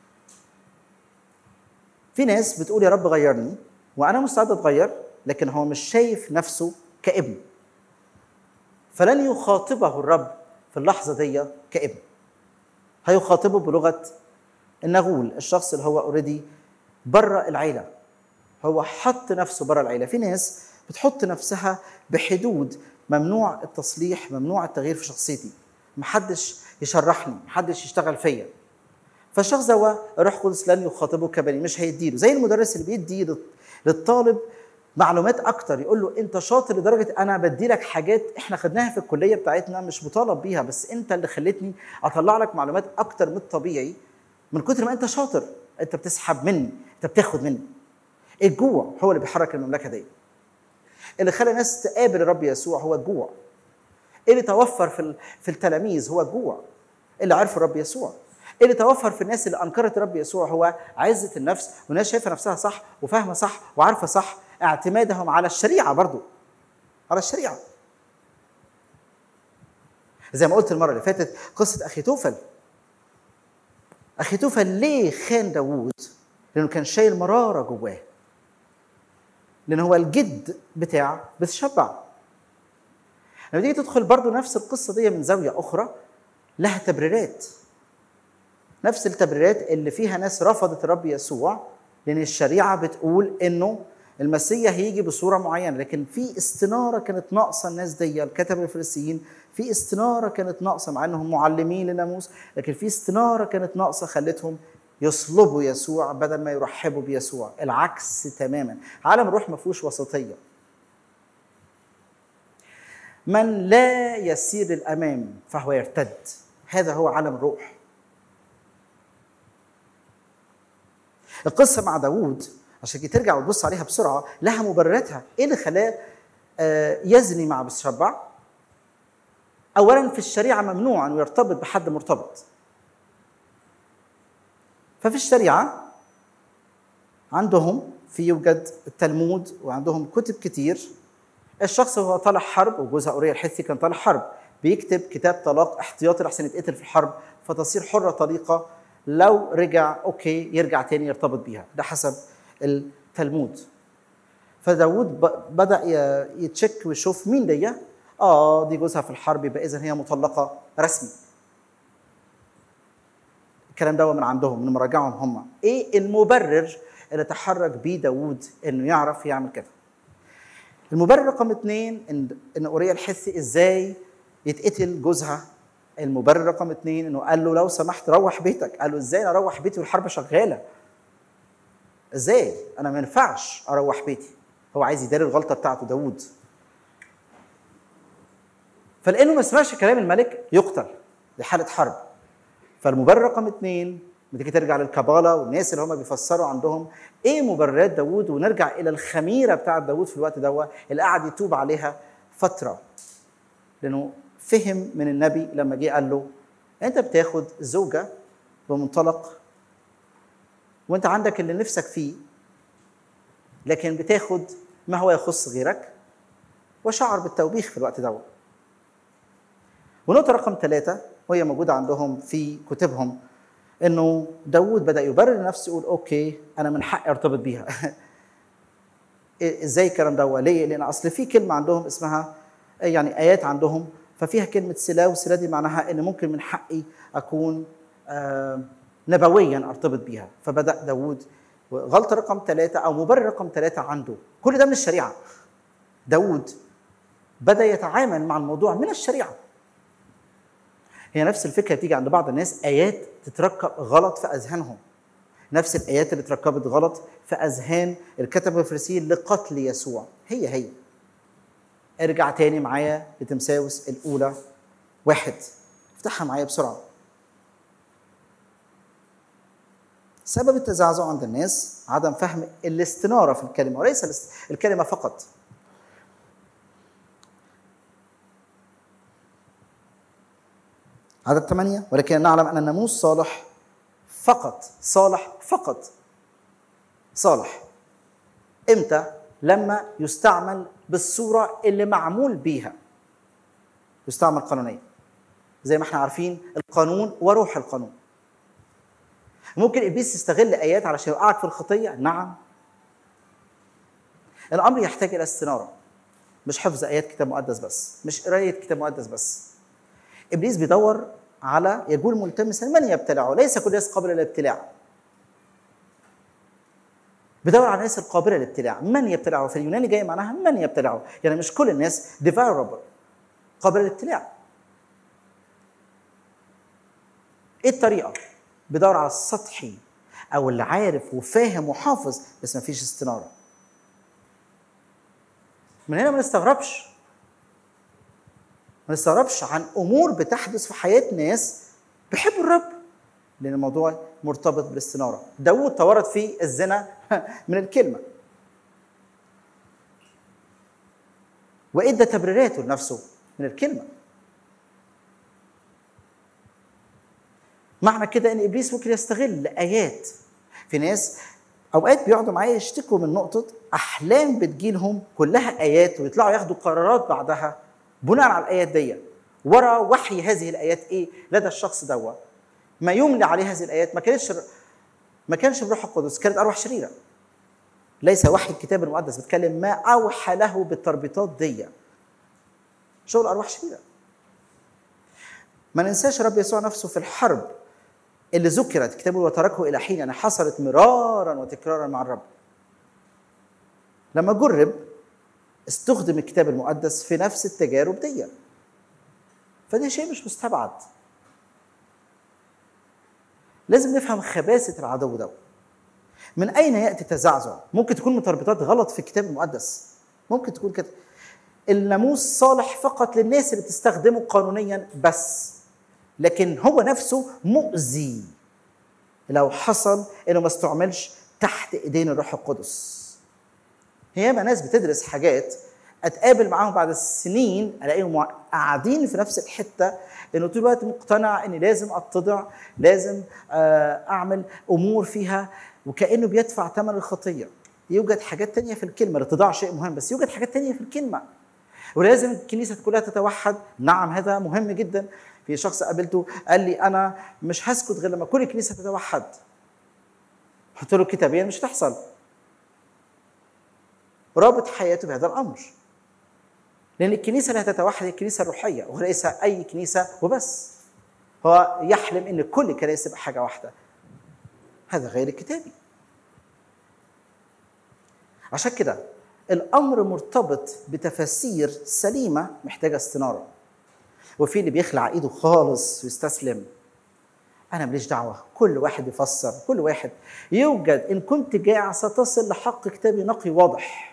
في ناس بتقول يا رب غيرني، وأنا مستعد أتغير، لكن هو مش شايف نفسه كابن، فلن يخاطبه الرب في اللحظة دي كابن. هيخاطبه بلغة النغول، الشخص اللي هو اوريدي بره العيلة، هو حط نفسه بره العيلة. في ناس بتحط نفسها بحدود ممنوع التصليح، ممنوع التغيير في شخصيتي، محدش يشرحني، محدش يشتغل فيا. فالشخص ده الروح القدس لن يخاطبه كبني، مش هيديله. زي المدرس اللي بيدي للطالب معلومات اكتر، يقول له انت شاطر لدرجه انا بدي لك حاجات احنا خدناها في الكليه بتاعتنا مش مطالب بيها، بس انت اللي خلتني اطلع لك معلومات اكتر من الطبيعي، من كتر ما انت شاطر. انت بتسحب مني، انت بتاخد مني. الجوع هو اللي بيحرك المملكه دي. اللي خلى الناس تقابل الرب يسوع هو الجوع. اللي توفر في التلاميذ هو الجوع. اللي عرفوا الرب يسوع. اللي توفر في الناس اللي انكرت الرب يسوع هو عزه النفس، والناس شايفه نفسها صح وفاهمه صح وعارفه صح، اعتمادهم على الشريعه، برضو على الشريعه. زي ما قلت المره اللي فاتت قصه اخيتوفل. اخيتوفل ليه خان داوود؟ لانه كان شايل مراره جواه، لان هو الجد بتاع بتشبع. لما تيجي تدخل برضو نفس القصه دي من زاويه اخرى، لها تبريرات، نفس التبريرات اللي فيها ناس رفضت الرب يسوع لان الشريعه بتقول انه المسيح هيجي بصوره معينه، لكن في استناره كانت ناقصه الناس دي. الكتبه الفريسيين في استناره كانت ناقصه، مع انهم معلمين للناموس، لكن في استناره كانت ناقصه خلتهم يصلبوا يسوع بدل ما يرحبوا بيسوع. العكس تماما. عالم الروح ما فيهوش وسطيه. من لا يسير للامام فهو يرتد. هذا هو عالم الروح. القصه مع داوود عشان كده ترجع وتبص عليها بسرعه لها مبرراتها. ايه اللي خلاه يزني مع بتشبع؟ اولا في الشريعه ممنوع انه يرتبط بحد مرتبط. ففي الشريعه عندهم يوجد التلمود وعندهم كتب كتير. الشخص وهو طالع حرب، وجوزها أوريا الحثي كان طالع حرب، بيكتب كتاب طلاق احتياطي لحسن يتقتل في الحرب فتصير حرة طليقة، لو رجع اوكي يرجع تاني يرتبط بيها. ده حسب التلمود. فداود بدأ يتشك ويشوف مين دي. دي جوزها في الحرب، يبقى اذا هي مطلقة رسمي. الكلام ده من عندهم، من مراجعهم هم. ايه المبرر اللي تحرك بيه داود انه يعرف يعمل كده؟ المبرر رقم 2 ان أوريا الحثي ازاي يتقتل جوزها. المبرر رقم 2 انه قال له لو سمحت روح بيتك. قال له ازاي انا اروح بيتي والحرب شغاله؟ ازاي؟ انا ما ينفعش اروح بيتي. هو عايز يداري الغلطه بتاعته داود. فلانه ما سمعش كلام الملك يقتل، دي حاله حرب. فالمبرر رقم 2 بتيجي ترجع للكبالة والناس اللي هم بيفسروا عندهم ايه مبررات داود، ونرجع الى الخميره بتاعه داود في الوقت ده اللي قعد يتوب عليها فتره. لانه فهم من النبي لما جه قال له انت بتاخد زوجه بمنطلق وانت عندك اللي نفسك فيه، لكن بتاخد ما هو يخص غيرك وشعر بالتوبيخ في الوقت ده. ونقطة رقم 3 وهي موجودة عندهم في كتبهم، إنه داود بدأ يبرر نفسه يقول أوكي أنا من حقي أرتبط بيها. إزاي الكلام ده؟ ليه؟ لأن أصل في كلمة عندهم اسمها يعني آيات عندهم ففيها كلمة سلا، والسلا دي معناها إن ممكن من حقي أكون نبويا أرتبط بيها. فبدأ داود غلطة رقم 3 أو مبرر رقم 3 عنده، كل ده من الشريعة. داود بدأ يتعامل مع الموضوع من الشريعة. هي نفس الفكرة تيجي عند بعض الناس، آيات تتركب غلط في أذهانهم، نفس الآيات اللي تركبت غلط في أذهان الكتبة الفريسيين لقتل يسوع هي. ارجع تاني معايا لتمساوس الأولى 1، افتحها معايا بسرعة. سبب التزعزع عند الناس عدم فهم الاستنارة في الكلمة وليس الكلمة فقط. عدد 8 ولكن نعلم أن الناموس صالح فقط. صالح إمتى؟ لما يستعمل بالصورة اللي معمول بيها، يستعمل قانونيا. زي ما احنا عارفين القانون وروح القانون. ممكن إبليس يستغل آيات علشان يوقعك في الخطية، نعم. الأمر يحتاج إلى استنارة، مش حفظ آيات كتاب مقدس بس، مش قراية كتاب مقدس بس. إبليس بيدور على يقول ملتمسا من يبتلعه، ليس كل الناس قابلة للابتلاع. بدور على الناس القابلة للابتلاع. من يبتلعه في اليوناني جاي معناها من يبتلعه، يعني مش كل الناس desirable قابلة للابتلاع. ايه الطريقة؟ بدور على السطحي او اللي عارف وفاهم وحافظ بس ما فيش استنارة. من هنا ما نستغربش عن امور بتحدث في حياة ناس بيحبوا الرب، لان الموضوع مرتبط بالاستنارة. داود تورط فيه الزنا من الكلمة وإدى تبريراته لنفسه من الكلمة. معنى كده ان ابليس ممكن يستغل ايات. في ناس اوقات بيقعدوا معايا يشتكوا من نقطة احلام بتجيلهم كلها ايات ويطلعوا ياخدوا قرارات بعدها بناء على الايات دي. ورا وحي هذه الايات ايه لدى الشخص دوا؟ ما يملي عليه هذه الايات ما كانش بروح القدس، كانت ارواح شريره. ليس وحي الكتاب المقدس بيتكلم ما اوحى له بالتربيطات دي، شغل ارواح شريره. ما ننساش رب يسوع نفسه في الحرب اللي ذكرت كتابه وتركه الى حين يعني حصلت مرارا وتكرارا مع الرب. لما جرب استخدم الكتاب المقدس في نفس التجارب دي، فده شيء مش مستبعد. لازم نفهم خباثة العدو ده. من أين يأتي التزعزع؟ ممكن تكون متربطات غلط في الكتاب المقدس، ممكن تكون كده. الناموس صالح فقط للناس اللي بتستخدمه قانونيا بس، لكن هو نفسه مؤذي لو حصل إنه ما استعملش تحت إيدين الروح القدس. هياما ناس بتدرس حاجات اتقابل معاهم بعد السنين الاقيهم قاعدين في نفس الحته، انه طول الوقت مقتنع اني لازم اتضع، لازم اعمل امور فيها وكانه بيدفع ثمن الخطيه. يوجد حاجات تانية في الكلمه، الاتضاع شيء مهم، بس يوجد حاجات تانية في الكلمه. ولازم الكنيسه كلها تتوحد، نعم هذا مهم جدا. في شخص قابلته قال لي انا مش هسكت غير لما كل الكنيسه تتوحد. قلت له كتابيا مش هتحصل. رابط حياته بهذا الامر، لأن الكنيسة اللي هتتوحد هي الكنيسة الروحية وليس أي كنيسة وبس. هو يحلم إن كل الكنائس تبقى حاجة واحدة، هذا غير الكتابي. عشان كده الأمر مرتبط بتفاسير سليمة محتاجة استنارة. وفي اللي بيخلع إيده خالص ويستسلم، أنا ماليش دعوة، كل واحد يفسر، كل واحد. يوجد إن كنت جائع ستصل لحق كتابي نقي واضح،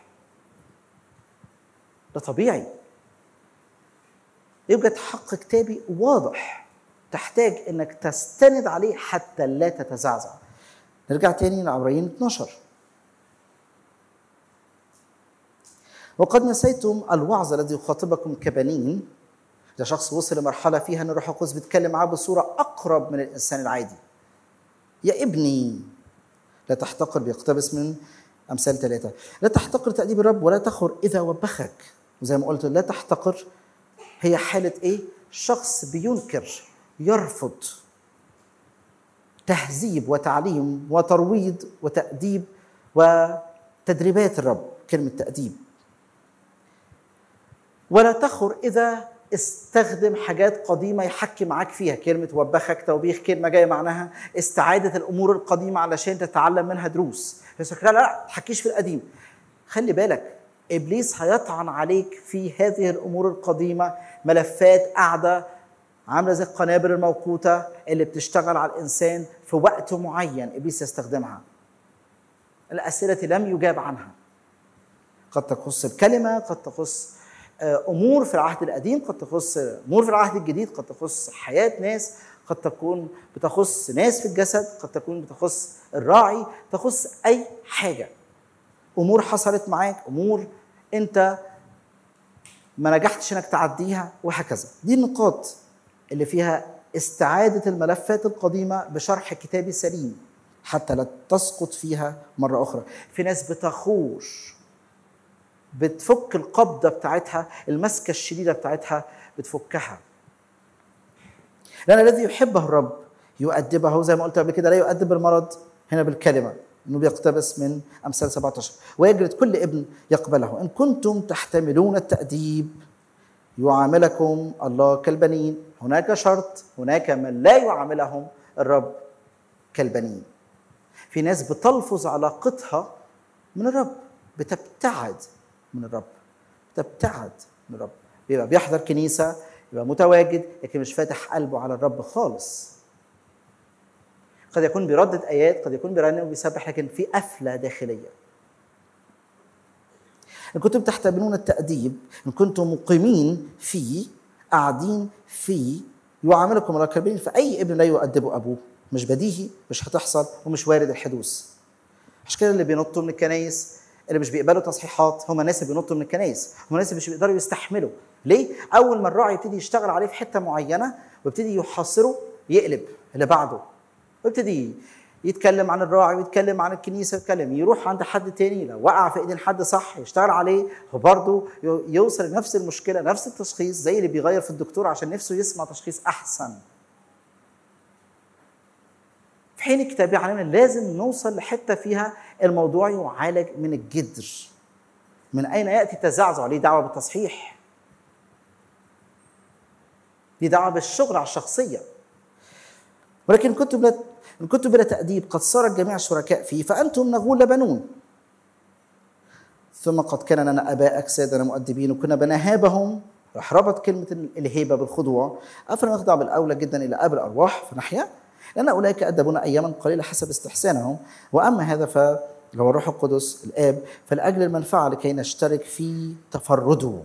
ده طبيعي. يوجد حق كتابي واضح تحتاج انك تستند عليه حتى لا تتزعزع. نرجع تاني لعبرانيين 12. وقد نسيتم الوعظ الذي يخاطبكم كبنين. ده شخص وصل لمرحله فيها ان الروح القدس بيتكلم معاه بصوره اقرب من الانسان العادي. يا ابني لا تحتقر بيقتبس من أمثال 3. لا تحتقر تأديب الرب ولا تخر إذا وبخك. وزي ما قلت لا تحتقر هي حالة إيه؟ شخص بينكر، يرفض تهذيب وتعليم وترويض وتأديب وتدريبات الرب. كلمة تأديب. ولا تخر إذا استخدم حاجات قديمة يحكي معاك فيها. كلمة وبخك توبيخ كلمة جاية معناها استعادة الأمور القديمة علشان تتعلم منها دروس. لا تحكيش في القديم. خلي بالك إبليس هيطعن عليك في هذه الأمور القديمة، ملفات قاعدة عاملة زي القنابل الموقوتة اللي بتشتغل على الإنسان في وقت معين إبليس يستخدمها. الأسئلة لم يجاب عنها، قد تخص الكلمة، قد تخص أمور في العهد القديم، قد تخص أمور في العهد الجديد، قد تخص حياة ناس، قد تكون بتخص ناس في الجسد، قد تكون بتخص الراعي، تخص أي حاجة. أمور حصلت معاك، أمور أنت ما نجحتش أنك تعديها، وهكذا. دي النقاط اللي فيها استعادة الملفات القديمة بشرح كتابي سليم حتى لا تسقط فيها مرة أخرى. في ناس بتخور، بتفك القبضة بتاعتها، المسكة الشديدة بتاعتها بتفكها. لأن الذي يحبه الرب يؤدبه، زي ما قلت قبل كده، لا يؤدب المرض هنا بالكلمة، إنه بيقتبس من أمثال 17. ويجرد كل ابن يقبله. إن كنتم تحتملون التأديب يعاملكم الله كالبنين. هناك شرط، هناك من لا يعاملهم الرب كالبنين. في ناس بتلفظ علاقتها من الرب، بتبتعد من الرب، بتبتعد من الرب. بيبقى بيحضر كنيسة، يبقى متواجد، لكن مش فاتح قلبه على الرب خالص. قد يكون بيردد آيات، قد يكون بيرنم وبيسبح، لكن في قفلة داخلية. إن كنتم تحتملون التأديب، إن كنتم مقيمين فيه، قاعدين فيه، يعاملكم الله كالبنين. فأي ابن لا يؤدب أبوه. مش بديهي، مش هتحصل، ومش وارد الحدوث. عشان كده اللي بينطوا من الكنايس، اللي مش بيقبلوا تصحيحات، هم الناس اللي بينطوا من الكنايس، هم الناس اللي مش بيقدروا يستحملوا. ليه؟ أول ما الراعي يبتدي يشتغل عليه في حتة معينة ويبتدي يحاصره، يقلب اللي بعده، ويبتدي يتكلم عن الراعي ويتكلم عن الكنيسة، يروح عند حد تاني، لو وقع في ايدين حد صح يشتغل عليه، وبرضه يوصل لنفس المشكلة، نفس التشخيص، زي اللي بيغير في الدكتور عشان نفسه يسمع تشخيص أحسن. في حين الكتاب يعلمنا لازم نوصل لحتة فيها الموضوع يعالج من الجذر. من أين يأتي التزعزع؟ ليه دعوة بالتصحيح، ليه دعوة بالشغل على الشخصية. ولكن إن كنتم بلا تأديب قد صار الجميع الشركاء فيه، فأنتم نغول بنون. ثم قد كان لنا آباء أجسادنا مؤدبين، وكنا بنهابهم. راح ربط كلمة الهيبة بالخضوع. أفلا نخضع بالأولى جدا إلى أب الأرواح فنحيا، لأن أولئك أدبونا أياما قليلة حسب استحسانهم، وأما هذا فهو الروح القدس الآب فلأجل المنفعة لكي نشترك في تفرده.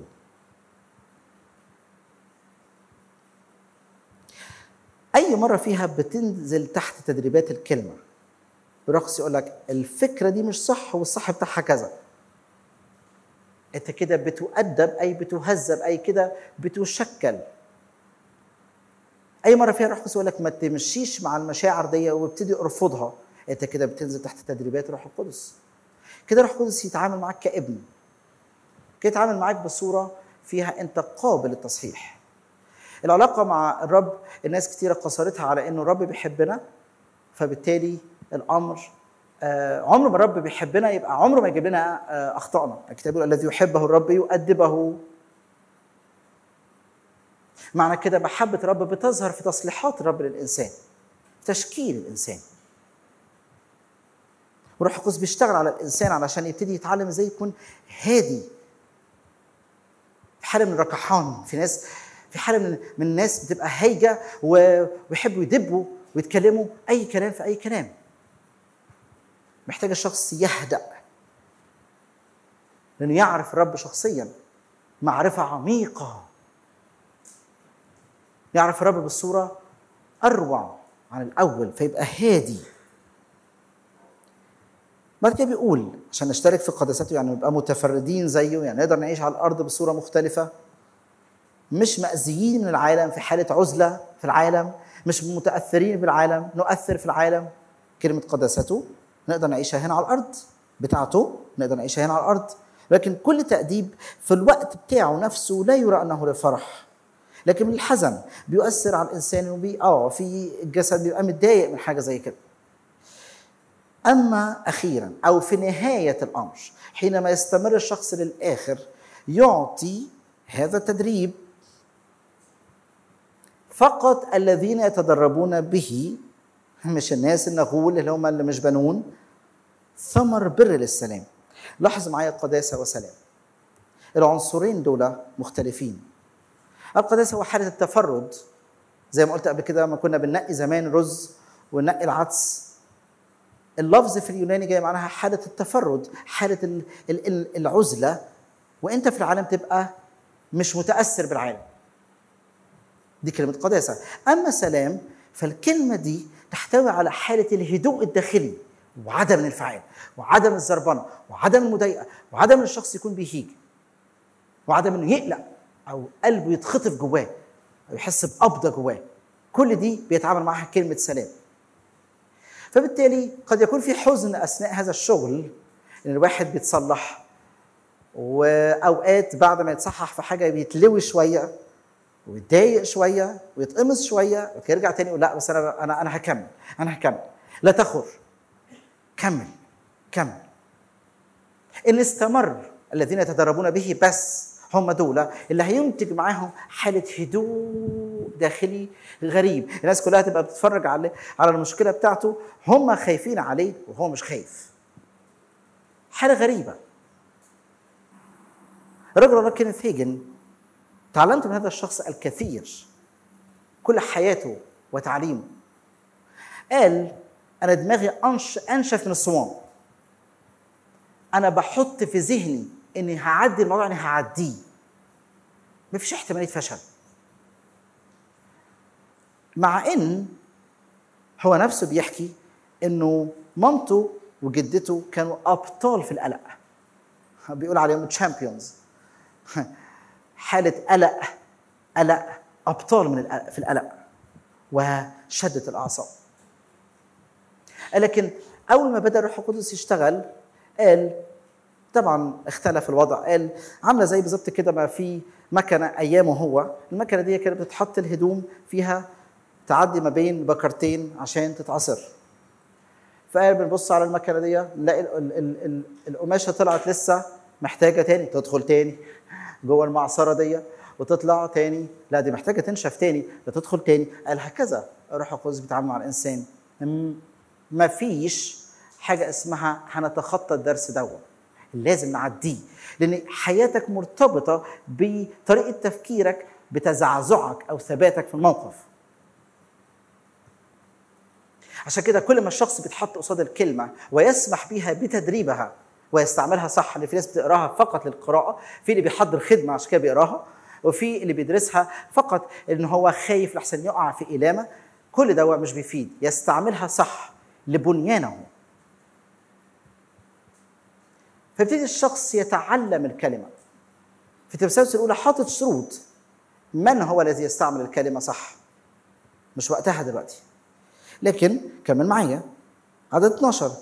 أي مرة فيها بتنزل تحت تدريبات الكلمة، برقص يقول لك الفكرة دي مش صح والصح بتاعها كذا، أنت كده بتؤدب، أي بتهذب، أي كده بتشكل. أي مرة فيها روح القدس يقول لك ما تمشيش مع المشاعر دي وابتدي ارفضها، أنت كده بتنزل تحت تدريبات روح القدس. كده روح القدس يتعامل معك كابن، كده يتعامل معك بصورة فيها أنت قابل للتصحيح. العلاقة مع الرب الناس كتيرة قصرتها على أنه الرب بيحبنا، فبالتالي الأمر عمر ما الرب بيحبنا يبقى عمره ما يجيب لنا أخطائنا. الكتاب يقول الذي يحبه الرب يؤدبه. معنى كده محبة الرب بتظهر في تصليحات الرب للإنسان، تشكيل الإنسان. وروح القدس بيشتغل على الإنسان علشان يبتدي يتعلم ازاي يكون هادي في حالة من الركحان. في حالة من الناس بتبقى هايجة ويحبوا يدبوا ويتكلموا أي كلام في أي كلام. محتاج الشخص يهدأ لأنه يعرف الرب شخصيا معرفة عميقة، يعرف الرب بالصورة أروع عن الأول، فيبقى هادي. بعد كده بيقول عشان نشترك في قداسته، يعني نبقى متفردين زيه، يعني نقدر نعيش على الأرض بصورة مختلفة، مش مأذيين من العالم في حالة عزلة في العالم، مش متأثرين بالعالم، نؤثر في العالم. كلمة قداسته نقدر نعيشها هنا على الأرض بتاعته نقدر نعيشها هنا على الارض، لكن كل تأديب في الوقت بتاعه نفسه لا يرى انه للفرح، لكن من الحزن بيؤثر على الانسان في الجسد بيبقى متضايق من حاجه زي كده. اما اخيرا او في نهايه الامر حينما يستمر الشخص للاخر يعطي هذا التدريب فقط الذين يتدربون به، مش الناس النغول اللي هم اللي مش بنون، ثمر بر للسلام. لاحظ معايا قداسه وسلام، العنصرين دول مختلفين. القداسه هو حاله التفرد، زي ما قلت قبل كده ما كنا بننقي زمان رز وننقي العدس. اللفظ في اليوناني جاي معناها حاله التفرد، حاله العزله، وانت في العالم تبقى مش متاثر بالعالم. دي كلمه قداسه. اما سلام فالكلمه دي تحتوي على حاله الهدوء الداخلي وعدم الانفعال وعدم الزربنه وعدم المضايقه وعدم ان الشخص يكون بيهيج وعدم انه يقلق او قلبه يتخطف جواه او يحس بقبضه جواه. كل دي بيتعامل معها كلمه سلام. فبالتالي قد يكون في حزن اثناء هذا الشغل، ان الواحد بيتصلح واوقات بعد ما يتصحح في حاجه بيتلوي شويه ويتضايق شويه ويتقمص شويه ويرجع تاني يقول لا بس انا هكمل. لا تخر، كمل. ان استمر الذين يتدربون به بس هم دول اللي هينتج معاهم حاله هدوء داخلي غريب. الناس كلها تبقى بتتفرج على المشكله بتاعته، هم خايفين عليه وهو مش خايف. حاله غريبه. الرجل كينيث هيجن تعلمت من هذا الشخص الكثير كل حياته وتعليمه. قال انا دماغي انشف من الصوان، انا بحط في ذهني اني هعدي الموضوع، اني هعديه، مفيش احتماليه فشل. مع ان هو نفسه بيحكي انه مامته وجدته كانوا ابطال في القلق، بيقول عليهم تشامبيونز، حاله قلق ابطال في القلق وشده الاعصاب. لكن اول ما بدا الروح القدس يشتغل قال طبعا اختلف الوضع. قال عامله زي بالظبط كده ما في مكنه ايامه هو، المكنه دي كانت بتتحط الهدوم فيها تعدي ما بين بكرتين عشان تتعصر. فقال بنبص على المكنه دي نلاقي القماشه طلعت لسه محتاجه تاني تدخل تاني جوه المعصره دي وتطلع تاني، لا دي محتاجه تنشف تاني تدخل تاني. قال هكذا الروح القدس بيتعامل مع الانسان. ما فيش حاجه اسمها هنتخطى الدرس دوت، لازم نعديه، لان حياتك مرتبطه بطريقه تفكيرك بتزعزعك او ثباتك في الموقف. عشان كده كل ما الشخص بيتحط قصاد الكلمه ويسمح بيها بتدريبها ويستعملها صح، اللي في ناس بتقراها فقط للقراءه، في اللي بيحضر خدمه عشان كده بيقراها، وفي اللي بيدرسها فقط ان هو خايف لحسن يقع في إلامة. كل ده مش بيفيد. يستعملها صح لبنيانه. فيبتدي الشخص يتعلم الكلمه. في تيموثاوس الاولى حاطط شروط من هو الذي يستعمل الكلمه صح. مش وقتها دلوقتي، لكن كمل معايا عدد 12.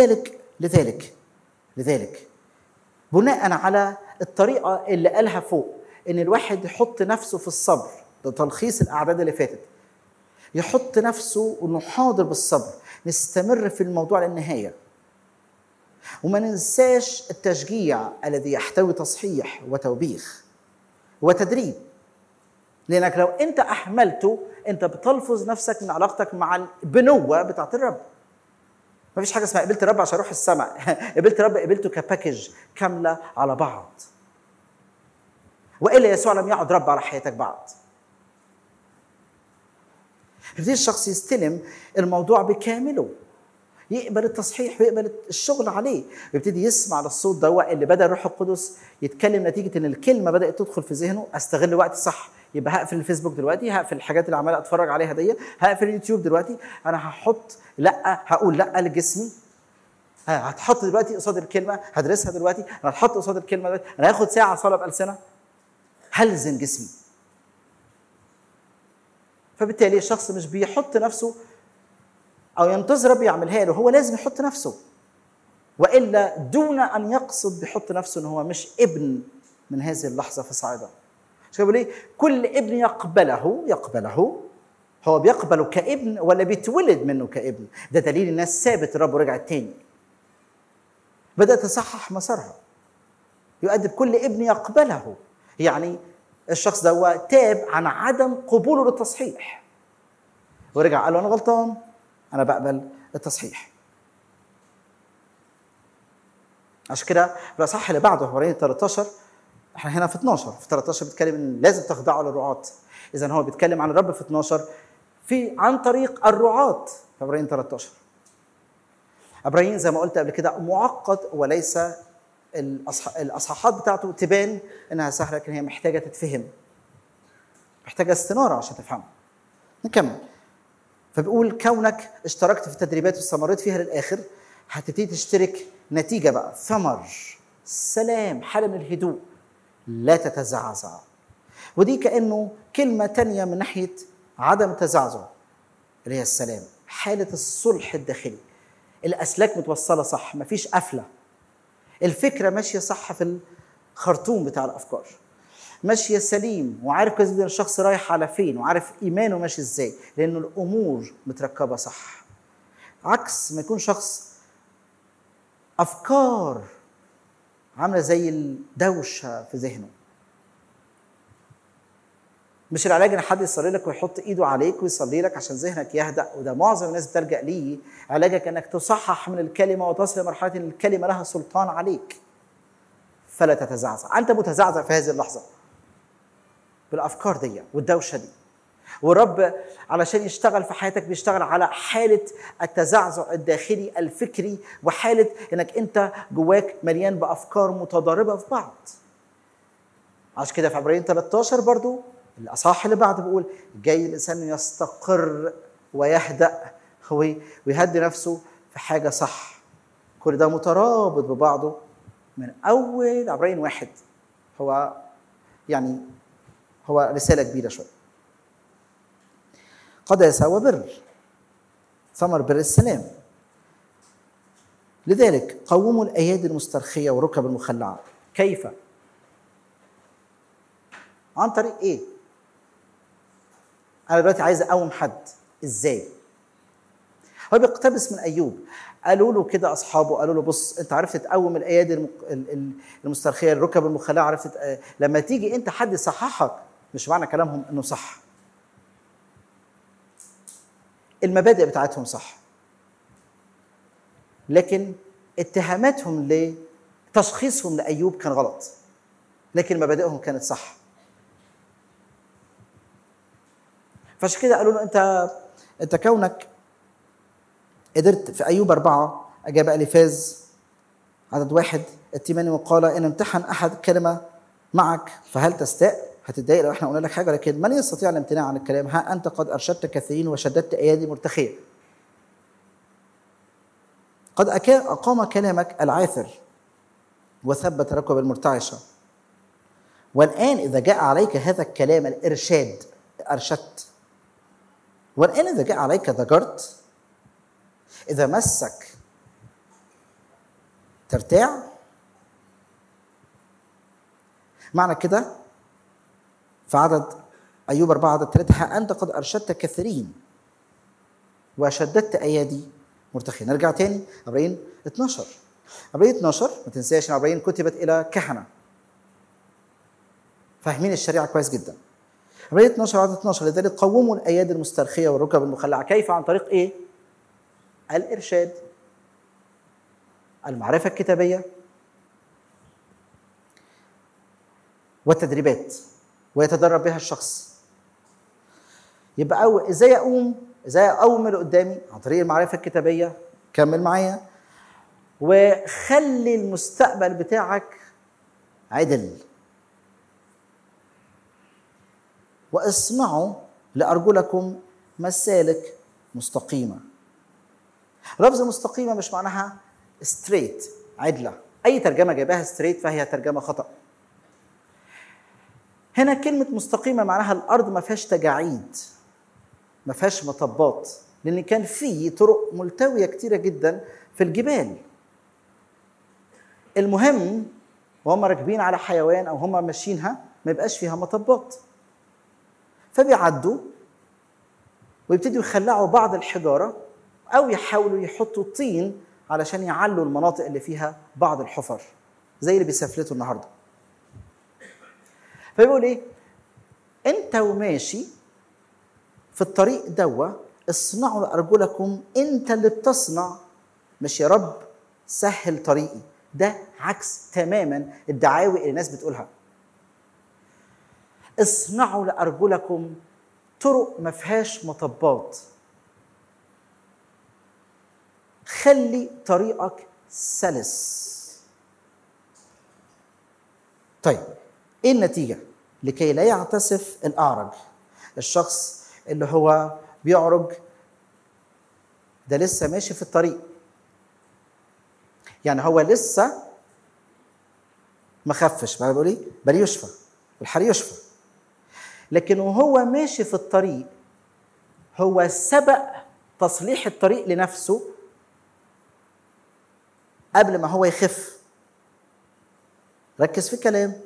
لذلك بناء على الطريقه اللي قالها فوق، ان الواحد يحط نفسه في الصبر، ده تلخيص الاعداد اللي فاتت، يحط نفسه انه حاضر بالصبر، نستمر في الموضوع للنهايه، وما ننساش التشجيع الذي يحتوي تصحيح وتوبيخ وتدريب. لانك لو انت اهملته انت بتلفظ نفسك من علاقتك مع البنوه بتاعت الرب. ما فيش حاجه اسمها قبلت الرب عشان اروح السماء. قبلت الرب قبلته كباكج كامله على بعض، والا يسوع لم يعد رب على حياتك بعد. يبتدي الشخص يستلم الموضوع بكامله، يقبل التصحيح ويقبل الشغل عليه، ويبتدي يسمع للصوت ده اللي بدا الروح القدس يتكلم نتيجه ان الكلمه بدات تدخل في ذهنه. استغل وقتي صح، يبقى هقفل الفيسبوك دلوقتي، هقفل الحاجات اللي عمال اتفرج عليها دي، هقفل اليوتيوب دلوقتي، انا هقول لا لجسمي، هتحط دلوقتي قصاد الكلمه، هدرسها دلوقتي، انا هتحط قصاد الكلمه دلوقتي، انا هاخد ساعه صلاه بألسنة، هلزم جسمي. فبالتالي الشخص مش بيحط نفسه او ينتظر رب يعملها له، هو لازم يحط نفسه. والا دون ان يقصد بيحط نفسه ان هو مش ابن من هذه اللحظه فصاعدا. عشان بيقول ايه؟ كل ابن يقبله هو بيقبله كابن ولا بيتولد منه كابن؟ ده دليل الناس سابت الرب ورجعت تاني، بدات تصحح مسارها. يؤدب كل ابن يقبله، يعني الشخص ده تاب عن عدم قبوله للتصحيح ورجع قال له انا غلطان، انا بقبل التصحيح. عشان كده الاصحاح اللي بعده عبرانيين 13، احنا هنا في 12، في 13 بيتكلم ان لازم تخضعوا للرعاة. اذا هو بيتكلم عن الرب في 12 عن طريق الرعاة في عبرانيين 13. عبرانيين زي ما قلت قبل كده معقد، وليس الاصحاحات بتاعته تبان انها سهله، لكن هي محتاجه تتفهم، محتاجه استناره عشان تفهمها. نكمل. فبيقول كونك اشتركت في التدريبات واستمريت فيها للاخر، هتبتدي تشترك نتيجه بقى، ثمر، سلام، حاله من الهدوء، لا تتزعزع. ودي كانه كلمه تانية من ناحيه عدم التزعزع اللي هي السلام، حاله الصلح الداخلي. الاسلاك متوصله صح، مفيش قفله، الفكره ماشيه صح في الخرطوم بتاع الافكار، ماشيه سليم، وعارف كويس جدا الشخص رايح على فين، وعارف ايمانه ماشي ازاي، لانه الامور متركبه صح. عكس ما يكون شخص افكار عامله زي الدوشه في ذهنه. مش العلاج ان حد يصلي لك ويحط ايده عليك ويصلي لك عشان ذهنك يهدأ، وده معظم الناس بتلجأ ليه. علاجك انك تصحح من الكلمه وتصل لمرحله ان الكلمه لها سلطان عليك فلا تتزعزع. انت متزعزع في هذه اللحظه بالافكار دي والدوشه دي، والرب علشان يشتغل في حياتك بيشتغل على حاله التزعزع الداخلي الفكري، وحاله انك انت جواك مليان بافكار متضاربه في بعض. عشان كده في عبرانيين 13 برضو الاصحاح اللي بعد بيقول جاي الانسان يستقر ويهدأ ويهدي نفسه في حاجه صح. كل ده مترابط ببعضه من اول عبرانيين 1. هو رساله كبيره شويه. قداسه وبر، ثمر بر السلام. لذلك قوموا الايادي المسترخيه والركب المخلعه. كيف؟ عن طريق ايه؟ انا دلوقتي عايز اقوم حد، ازاي؟ هو بيقتبس من ايوب. قالوا له كده اصحابه، قالوا له بص انت عرفت تقوم الايادي المسترخيه الركب المخلعه، عرفت لما تيجي انت حد يصححك، مش معنى كلامهم انه صح، المبادئ بتاعتهم صح، لكن اتهاماتهم لتشخيصهم لايوب كان غلط، لكن مبادئهم كانت صح. فعشان كده قالوا له انت كونك قدرت في ايوب 4 اجاب اليفاز عدد 1 التيماني وقال ان امتحن احد كلمه معك فهل تستاء؟ هتتضايق لو احنا قلنا لك حاجه، لكن من يستطيع الامتناع عن الكلام؟ ها انت قد ارشدت كثيرين وشددت ايادي مرتخيه. قد اقام كلامك العاثر وثبت ركب المرتعشه. والان اذا جاء عليك هذا الكلام الارشاد ارشدت، والان اذا جاء عليك ضجرت، اذا مسك ترتاع. معنى كده في عدد ايوب 4 عدد 3 ها انت قد ارشدت كثيرين وشددت ايادي مرتخيه. نرجع تاني عبرانيين 12. عبرانيين 12 ما تنساش ان عبرانيين كتبت الى كهنه فاهمين الشريعه كويس جدا. عبرانيين 12 عدد 12 لذلك قوموا الايادي المسترخيه والركب المخلعه. كيف؟ عن طريق ايه؟ الارشاد، المعرفه الكتابيه والتدريبات، ويتدرب بها الشخص. يبقى ازاي اقوم اللي قدامي؟ عن طريق المعرفه الكتابيه. كمل معايا. وخلي المستقبل بتاعك عدل، واسمعوا لارجلكم مسالك مستقيمه. لفظ مستقيمه مش معناها ستريت عدله، اي ترجمه جايباها ستريت فهي ترجمه خطا. هنا كلمه مستقيمه معناها الارض ما فيهاش تجاعيد، ما فيهاش مطبات، لان كان في طرق ملتويه كتيره جدا في الجبال، المهم وهم راكبين على حيوان او هم ماشيينها ما يبقاش فيها مطبات، فبيعدوا ويبتدوا يخلعوا بعض الحجاره او يحاولوا يحطوا طين علشان يعلوا المناطق اللي فيها بعض الحفر زي اللي بيسفلتوا النهارده. فيقول ايه؟ انت وماشي في الطريق دوا اصنعوا لارجلكم، انت اللي بتصنع، مش يا رب سهل طريقي. ده عكس تماما الدعاوي اللي الناس بتقولها. اصنعوا لارجلكم طرق ما فيهاش مطبات، خلي طريقك سلس. طيب ايه النتيجه؟ لكي لا يعتسف الاعرج، الشخص اللي هو بيعرج ده لسه ماشي في الطريق، يعني هو لسه ما خفش، بقى بيقول ايه؟ بل يشفى، الحر يشفى. لكن وهو ماشي في الطريق هو سبق تصليح الطريق لنفسه قبل ما هو يخف. ركز في الكلام.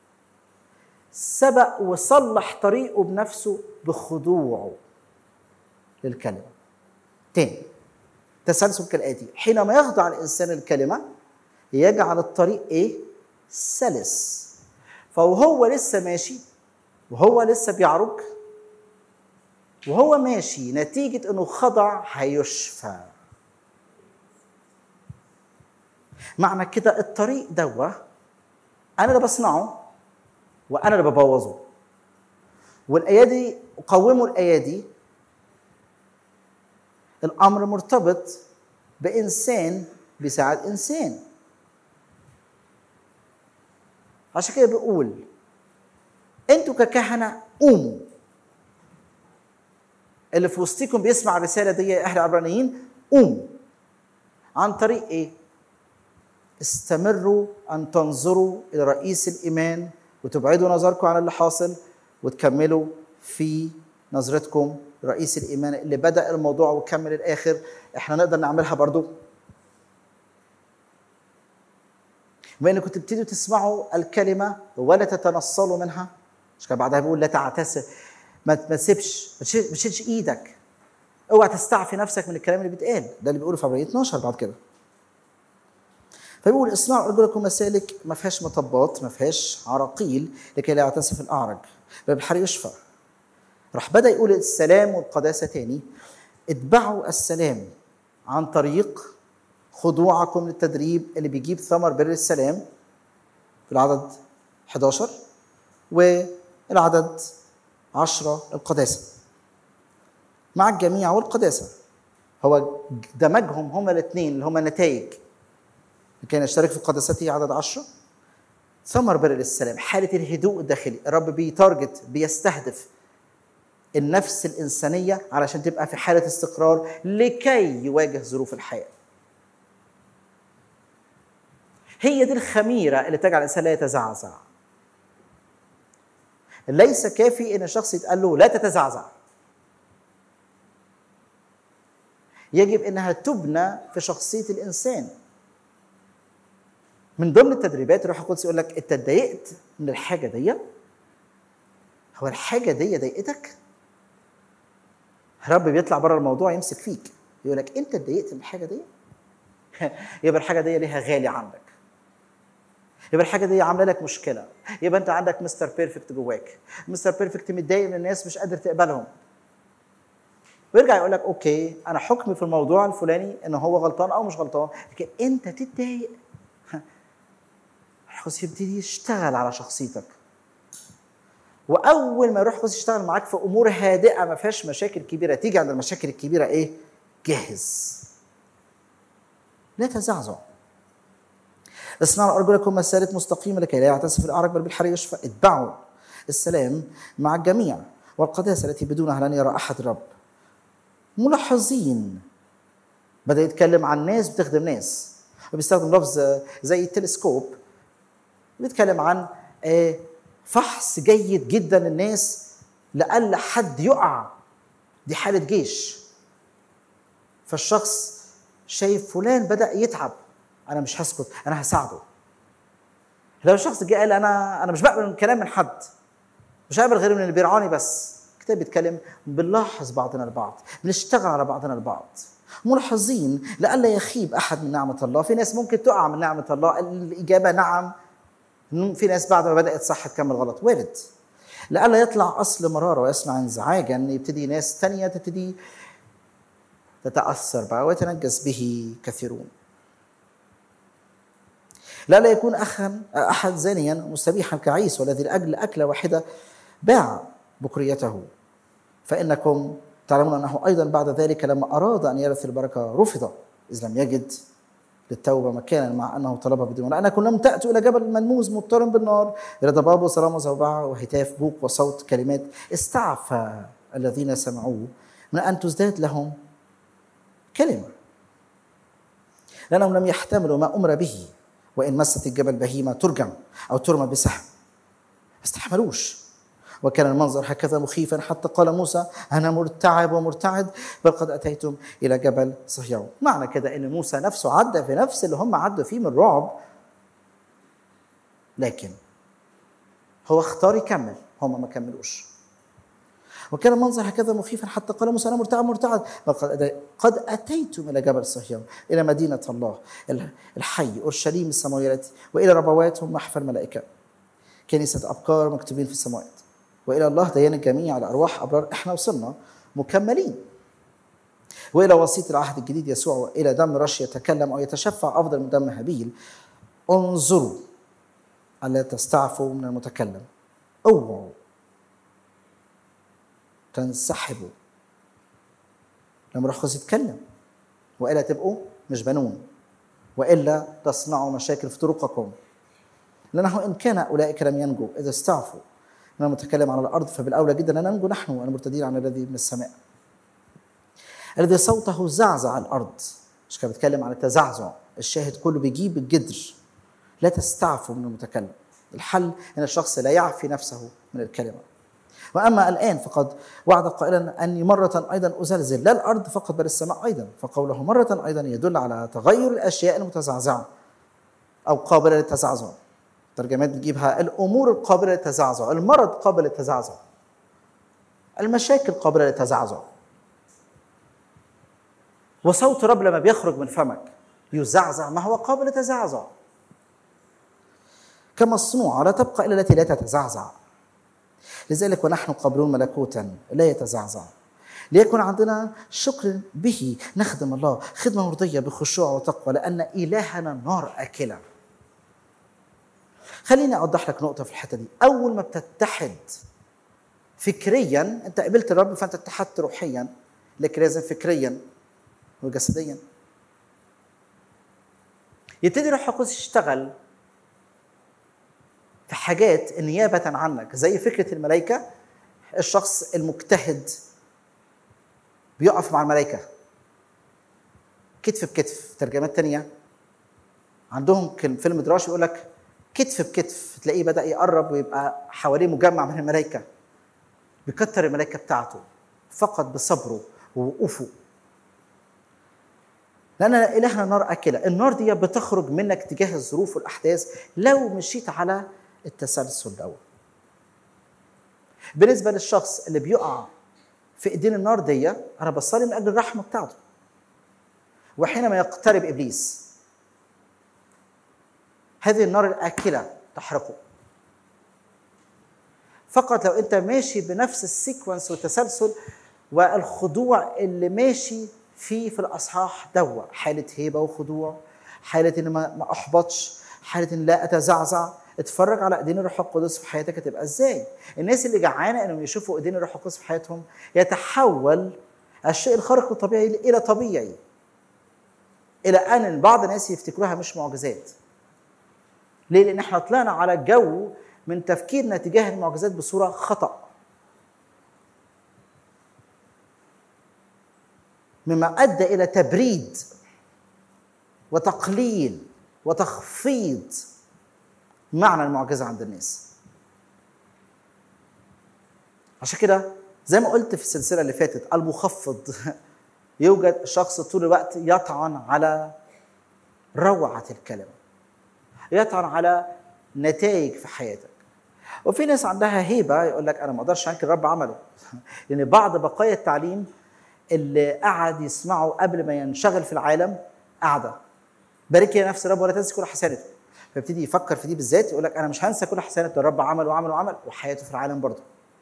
سبق وصلح طريقه بنفسه بخضوعه للكلمة. تاني تسلسل كالآتي: حينما يخضع الإنسان الكلمة يجعل الطريق إيه؟ سلس. فهو لسه ماشي وهو لسه بيعرج وهو ماشي نتيجة إنه خضع هيشفى. معنى كده الطريق دوا أنا اللي بصنعه وأنا اللي ببوظه. والأيادي قوموا الأيادي، الأمر مرتبط بإنسان بيساعد إنسان. عشان كده بيقول أنتوا ككهنة قوموا. اللي في وسطكم بيسمع الرسالة دي يا أهل عبرانيين قوموا. عن طريق إيه؟ استمروا أن تنظروا إلى رئيس الإيمان وتبعدوا نظركم عن اللي حاصل وتكملوا في نظرتكم رئيس الإيمان اللي بدأ الموضوع وكمل الآخر. إحنا نقدر نعملها برضو. بما أنكم تبتدوا تسمعوا الكلمة ولا تتنصلوا منها، مش كان بعدها بيقول لا تعتسف، ما تسيبش، ما تشيلش إيدك، اوعى تستعفي نفسك من الكلام اللي بيتقال. ده اللي بيقوله في عبرانيين 12 بعد كده. فبيقول اصنعوا ارجلكم مسالك ما فيهاش مطبات، ما فيهاش عراقيل، لكي لا يعتسف الاعرج بل بالحر يشفى. راح بدا يقول السلام والقداسه تاني: اتبعوا السلام عن طريق خضوعكم للتدريب اللي بيجيب ثمر بر السلام في العدد 11، والعدد 10 القداسه مع الجميع. والقداسه هو دمجهم هما الاثنين اللي هما نتائج لكي نشترك في قداسته. عدد 10 ثمر بر السلام، حالة الهدوء الداخلي. الرب بيتارجت، بيستهدف النفس الإنسانية علشان تبقى في حالة استقرار لكي يواجه ظروف الحياة. هي دي الخميرة اللي تجعل الإنسان لا يتزعزع. ليس كافي إن الشخص يتقال له لا تتزعزع، يجب إنها تبنى في شخصية الإنسان. من ضمن التدريبات الروح القدس يقول لك انت اتضايقت من الحاجه دي، هو الحاجه دي ضايقتك؟ الرب بيطلع بره الموضوع يمسك فيك يقول لك انت اتضايقت من الحاجه دي، يبقى الحاجه دي ليها غالي عندك، يبقى الحاجه دي عامله لك مشكله، يبقى انت عندك مستر بيرفكت جواك. مستر بيرفكت متضايق من الناس مش قادر تقبلهم، ويرجع يقول لك اوكي انا حكمي في الموضوع الفلاني ان هو غلطان او مش غلطان، لكن انت تتضايق. الروح يبتدي يشتغل على شخصيتك، واول ما يروح يشتغل معاك في امور هادئه ما فيهاش مشاكل كبيره، تيجي عند المشاكل الكبيره ايه؟ جاهز. لا تزعزع. اصنعوا ارجلكم مسالك مستقيمه لكي لا يعتسف الاعرج بل بالحر يشفى. اتبعوا السلام مع الجميع والقداسه التي بدونها لن يرى احد الرب. ملاحظين بدا يتكلم عن ناس بتخدم ناس، وبيستخدم لفظ زي التلسكوب، بيتكلم عن فحص جيد جدا للناس لألا حد يقع. دي حالة جيش، فالشخص شايف فلان بدأ يتعب، أنا مش هسكت، أنا هساعده. لو الشخص جه قال انا مش بقبل كلام من حد، مش هقبل غير من اللي بيرعاني بس، الكتاب بيتكلم بنلاحظ بعضنا البعض، بنشتغل على بعضنا البعض، ملاحظين لئلا يخيب احد من نعمه الله. في ناس ممكن تقع من نعمه الله، الاجابه نعم. في ناس بعد ما بدات صح تكمل غلط، وارد. لئلا يطلع اصل مراره ويصنع انزعاجا، يبتدي ناس تانية تبتدي تتاثر بقى ويتنجس به كثيرون. لئلا يكون احد زانيا مستبيحا كعيس، والذي لاجل اكله واحده باع بكريته. فانكم تعلمون انه ايضا بعد ذلك لما اراد ان يرث البركه رفض، اذ لم يجد للتوبه مكانا مع انه طلبها بدون. لانكم لم تاتوا الى جبل منموز مضطرم بالنار، الى ضباب وصرام وزوبعه وهتاف بوق وصوت كلمات استعفى الذين سمعوه من ان تزداد لهم كلمه، لانهم لم يحتملوا ما امر به، وان مست الجبل بهيمه ترجم او ترمى بسهم، ما استحملوش. وكان المنظر هكذا مخيفا حتى قال موسى أنا مرتعب ومرتعد، بل قد أتيتم إلى جبل صهيون. معنى كده أن موسى نفسه عدى في نفس اللي هم عدوا فيه من رعب، لكن هو اختار يكمل، هم ما كملوش. وكان المنظر هكذا مخيفا حتى قال موسى أنا مرتعد، بل قد أتيتم إلى جبل صهيون، إلى مدينة الله الحي أورشليم السماوية، وإلى ربواتهم محفى الملائكة، كنيسة أبكار مكتوبين في السماوات، وإلى الله ديان الجميع على أرواح أبرار. إحنا وصلنا مكملين. وإلى وسيط العهد الجديد يسوع، وإلى دم رش يتكلم أو يتشفع أفضل من دم هابيل. انظروا ألا تستعفوا من المتكلم، اوعوا تنسحبوا لما روح القدس يتكلم، وإلا تبقوا مش بنون، وإلا تصنعوا مشاكل في طرقكم. لأنه إن كان أولئك لم ينجوا إذا استعفوا من المتكلم على الأرض، فبالأولى جدا أن ننجو نحن المرتدين عن الذي من السماء، الذي صوته زعزع الأرض. مش كان بيتكلم عن التزعزع، الشاهد كله بيجيب الجدر. لا تستعفوا من المتكلم. الحل أن الشخص لا يعفي نفسه من الكلمة. وأما الآن فقد وعد قائلا أني مرة أيضا أزلزل لا الأرض فقط بل السماء أيضا. فقوله مرة أيضا يدل على تغير الأشياء المتزعزعة أو قابلة للتزعزع. ترجمات بتجيبها الأمور القابلة للتزعزع، المرض قابل للتزعزع، المشاكل قابلة للتزعزع. وصوت رب لما بيخرج من فمك يزعزع ما هو قابل للتزعزع. كمصنوعة لا تبقى إلا التي لا تتزعزع. لذلك ونحن قابلون ملكوتا لا يتزعزع، ليكن عندنا شكر به نخدم الله خدمة مرضية بخشوع وتقوى، لأن إلهنا نار آكلة. خليني أوضح لك نقطة في الحتة دي. أول ما بتتحد فكريا، أنت قبلت الرب فأنت اتحدت روحيا، لكن لازم فكريا وجسديا. يبتدي روح القدس يشتغل في حاجات نيابة عنك، زي فكرة الملائكة. الشخص المجتهد بيقف مع الملائكة كتف بكتف. ترجمات تانية عندهم فيلم دراسي يقول لك كتف بكتف، تلاقيه بدأ يقرب ويبقى حواليه مجمع من الملائكة، بيكتر الملائكة بتاعته فقط بصبره ووقوفه. لأن إلهنا نار أكلة. النار دي بتخرج منك تجاه الظروف والأحداث لو مشيت على التسلسل ده. بالنسبة للشخص اللي بيقع في إيدين النار دي، أنا بصلي من أجل الرحمة بتاعته. وحينما يقترب إبليس هذه النار الآكلة تحرقه. فقط لو أنت ماشي بنفس السيكونس والتسلسل والخضوع اللي ماشي فيه في الأصحاح دوا، حالة هيبة وخضوع، حالة إن ما أحبطش، حالة إن لا أتزعزع. اتفرج على ايدين الروح القدس في حياتك هتبقى ازاي. الناس اللي جعانه انهم يشوفوا ايدين الروح القدس في حياتهم يتحول الشيء الخارق الطبيعي الى طبيعي، الى ان بعض الناس يفتكروها مش معجزات. ليه؟ لان احنا طلعنا على جو من تفكيرنا تجاه المعجزات بصوره خطأ، مما ادى الى تبريد وتقليل وتخفيض معنى المعجزة عند الناس. عشان كده زي ما قلت في السلسلة اللي فاتت، المخفض يوجد شخص طول الوقت يطعن على روعة الكلمة، يطعن على نتائج في حياتك. وفي ناس عندها هيبه يقول لك انا ما اقدرش انكر الرب عمله. لان بعض بقايا التعليم اللي قعد يسمعه قبل ما ينشغل في العالم قعده بارك يا نفس الرب ولا تنسي كل حسناته، فيبتدي يفكر في دي بالذات، يقول لك انا مش هنسى كل حسنات الرب عمل وعمل وعمل، وحياته في العالم برضه.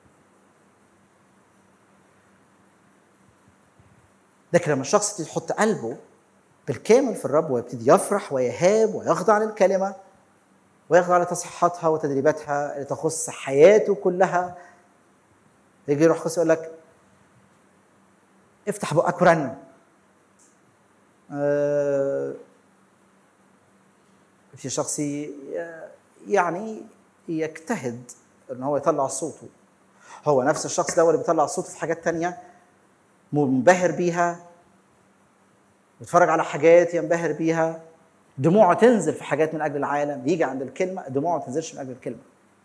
لكن لما الشخص يحط قلبه بالكامل في الرب ويبتدي يفرح ويهاب ويخضع للكلمه ويخضع لتصحيحاتها وتدريباتها اللي تخص حياته كلها، يجي يروح قصة يقول لك افتح بقك ورنم. في شخص يعني يجتهد ان هو يطلع صوته، هو نفس الشخص ده اللي بيطلع صوته في حاجات تانية منبهر بيها، بيتفرج على حاجات ينبهر بيها، دموعه تنزل في حاجات من اجل العالم، يجي عند الكلمه دموعه ما تنزلش من اجل الكلمه.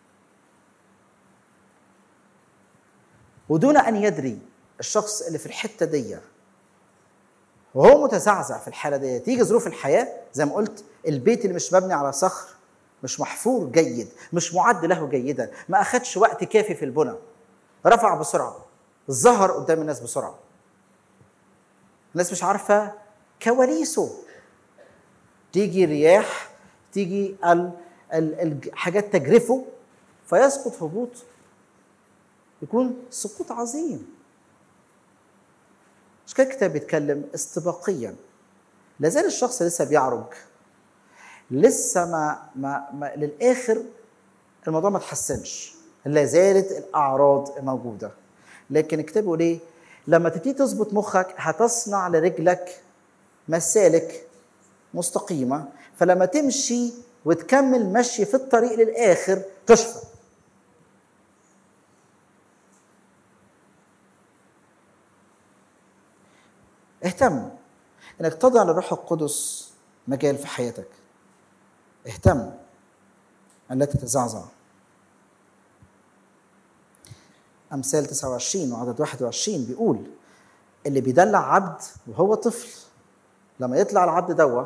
ودون ان يدري الشخص اللي في الحته دي وهو متزعزع في الحاله دي، تيجي ظروف الحياه زي ما قلت، البيت اللي مش مبني على صخر، مش محفور جيد، مش معد له جيدا، ما اخدش وقت كافي في البناء، رفع بسرعه، ظهر قدام الناس بسرعه، الناس مش عارفه كواليسه، تيجي رياح، تيجي حاجات تجرفه فيسقط هبوط، يكون سقوط عظيم. مش كده الكتاب بيتكلم استباقيا، لازال الشخص لسه بيعرج، لسه ما للاخر الموضوع ما تحسنش، لا زالت الاعراض موجوده. لكن الكتاب بيقول ايه؟ لما تبتدي تظبط مخك هتصنع لرجلك مسالك مستقيمه، فلما تمشي وتكمل مشي في الطريق للاخر تشفى. اهتم انك تضع للروح القدس مجال في حياتك، اهتم ان لا تتزعزع. امثال 29 وعدد 21 بيقول اللي بيدلع عبد وهو طفل لما يطلع العبد دوا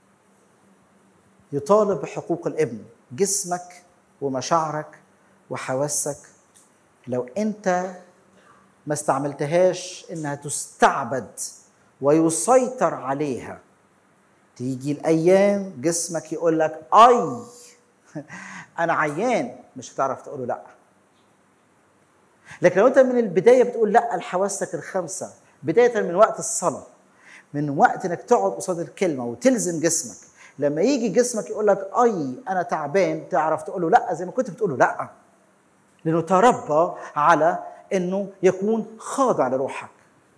يطالب بحقوق الابن. جسمك ومشاعرك وحواسك لو انت ما استعملتهاش انها تستعبد ويسيطر عليها، تيجي الايام جسمك يقول لك اي انا عيان، مش هتعرف تقوله لا. لكن لو انت من البدايه بتقول لا لحواسك الخمسه، بدايه من وقت الصلاه، من وقت انك تقعد قصاد الكلمه وتلزم جسمك، لما يجي جسمك يقول لك اي انا تعبان، تعرف تقول له لا زي ما كنت بتقول له لا، لانه تربى على انه يكون خاضع لروحك.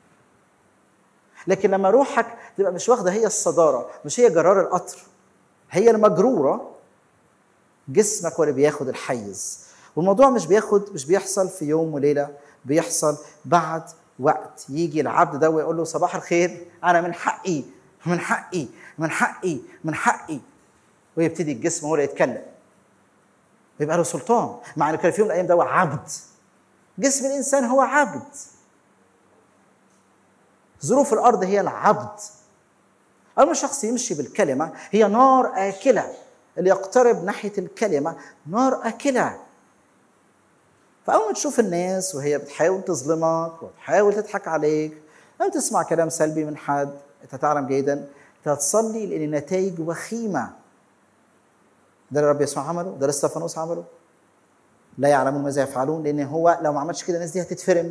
لكن لما روحك تبقى مش واخده هي الصداره، مش هي جرار القطر، هي المجروره، جسمك هو اللي بياخد الحيز. والموضوع مش بيحصل في يوم وليله، بيحصل بعد وقت. يجي العبد ده ويقول له صباح الخير، انا من حقي من حقي من حقي من حقي، ويبتدي الجسم هو اللي يتكلم، ويبقى له سلطان، مع انه كان في يوم من الايام ده عبد. جسم الانسان هو عبد، ظروف الارض هي العبد. اما الشخص يمشي بالكلمه هي نار اكله، اللي يقترب ناحيه الكلمه نار اكله. فاول ما تشوف الناس وهي بتحاول تظلمك وتحاول تضحك عليك، لما تسمع كلام سلبي من حد، انت تعلم جيدا انت هتصلي لان النتائج وخيمه. ده اللي رب يسوع عمله، ده اللي استفانوس عمله. لا يعلمون ماذا يفعلون، لان هو لو ما عملش كده الناس دي هتتفرم.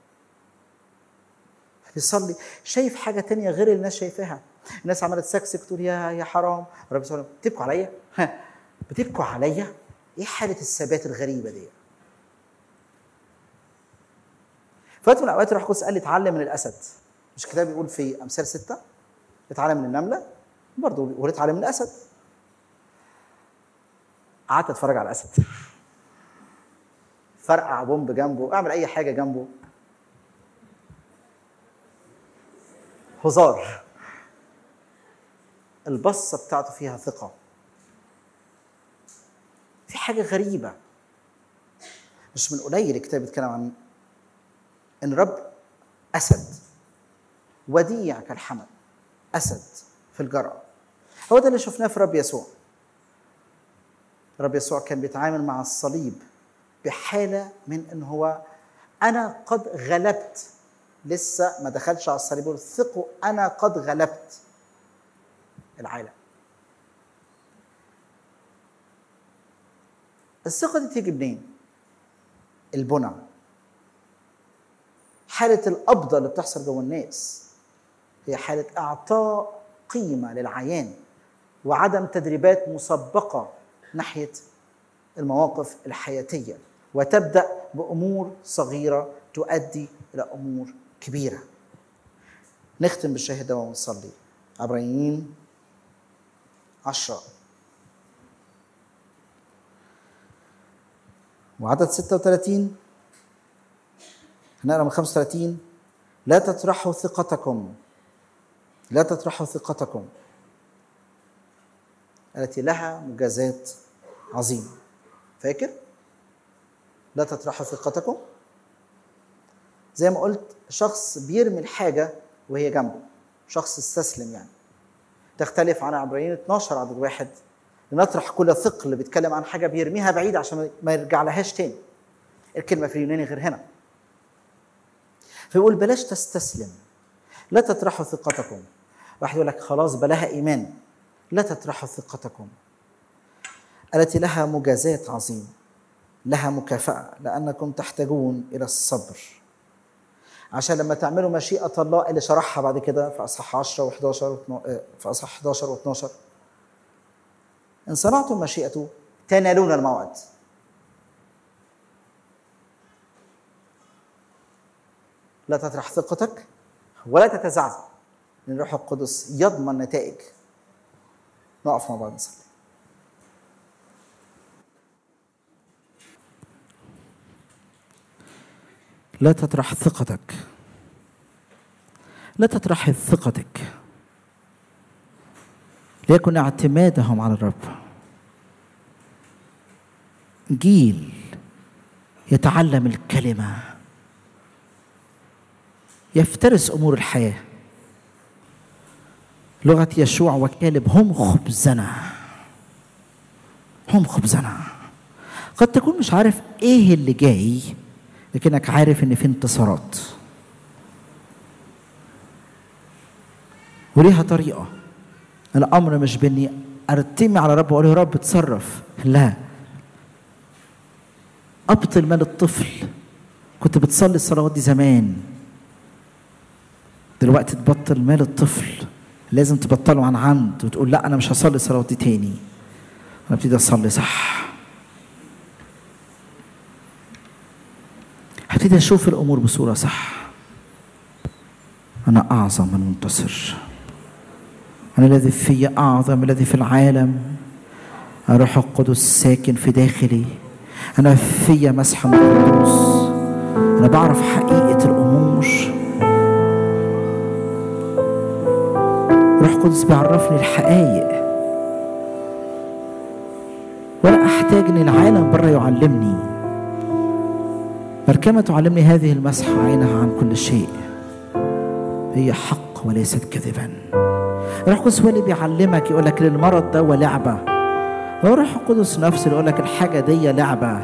بيصلي شايف حاجه تانية غير اللي الناس شايفاها. الناس عماله تسكسك تقول يا حرام، رب يسوع بتبكوا عليا؟ بتبكوا عليا؟ ايه حاله الثبات الغريبه دي؟ فوقت من الاوقات الروح القدس قال لي اتعلم من الاسد. مش كده بيقول في امثال 6 اتعلم من النمله، برضه بيقول اتعلم من الاسد. قعدت اتفرج على الاسد، فرقع بومب جنبه، اعمل اي حاجه جنبه، هزار. البصه بتاعته فيها ثقه. في حاجه غريبه، مش من قليل الكتاب بيتكلم عن ان رب اسد وديع كالحمل، اسد في الجرأة. هو ده اللي شفناه في رب يسوع. الرب يسوع كان بيتعامل مع الصليب بحالة من إن هو أنا قد غلبت، لسه ما دخلش على الصليب يقول ثقوا أنا قد غلبت العالم. الثقة دي تيجي منين؟ البنى، حالة القبضة اللي بتحصل جوه الناس هي حالة إعطاء قيمة للعيان وعدم تدريبات مسبقة ناحية المواقف الحياتية، وتبدأ بأمور صغيرة تؤدي إلى أمور كبيرة. نختم بالشاهدة ونصلي. عبرانيين 10 وعدد 36 هنقرأ من 35. لا تطرحوا ثقتكم، لا تطرحوا ثقتكم التي لها مجازات عظيمة. فاكر؟ لا تطرحوا ثقتكم. زي ما قلت شخص بيرمي الحاجة وهي جنبه، شخص استسلم يعني. تختلف عن عبرانيين 12 عدد 1 لنطرح كل ثقل اللي بيتكلم عن حاجة بيرميها بعيد عشان ما يرجع لهاش تاني. الكلمة في اليوناني غير هنا، فيقول بلاش تستسلم، لا تطرحوا ثقتكم. واحد يقول لك خلاص بلاها إيمان. لا تطرحوا ثقتكم التي لها مجازات عظيمة، لها مكافأة، لأنكم تحتاجون إلى الصبر عشان لما تعملوا مشيئة الله اللي شرحها بعد كده في أصحاح 10 و11 في أصحاح 11 و12. إن صنعتم مشيئته تنالون الموعد. لا تطرح ثقتك ولا تتزعزع، لأن الروح القدس يضمن نتائج. نقف مع بعض نصلي. لا تطرح ثقتك، لا تطرح ثقتك، ليكن اعتمادهم على الرب. جيل يتعلم الكلمة، يفترس أمور الحياة. لغة يشوع وكالب هم خبزنا، هم خبزنا. قد تكون مش عارف ايه اللي جاي، لكنك عارف ان في انتصارات وليها طريقة. الأمر مش بإني أرتمي على رب وأقول يا رب اتصرف، لا. أبطل مال الطفل. كنت بتصلي الصلوات دي زمان، دلوقتي تبطل مال الطفل. لازم تبطله عن عمد وتقول لا أنا مش هصلي الصلوات دي تاني، أنا ابتدي أصلي صح. هبتدي أشوف الأمور بصورة صح. أنا أعظم من منتصر، أنا الذي في أعظم الذي في العالم. الروح القدس ساكن في داخلي، أنا في مسحة من القدوس، أنا بعرف حقيقة الأمور. الروح القدس بيعرفني الحقائق، ولا أحتاج أن العالم برا يعلمني، بل كما تعلمني هذه المسحة عينها عن كل شيء هي حق وليست كذبا. الروح القدس هو اللي بيعلمك، يقول لك المرض ده ولعبة. هو الروح القدس نفسه اللي يقول لك الحاجة دي لعبة.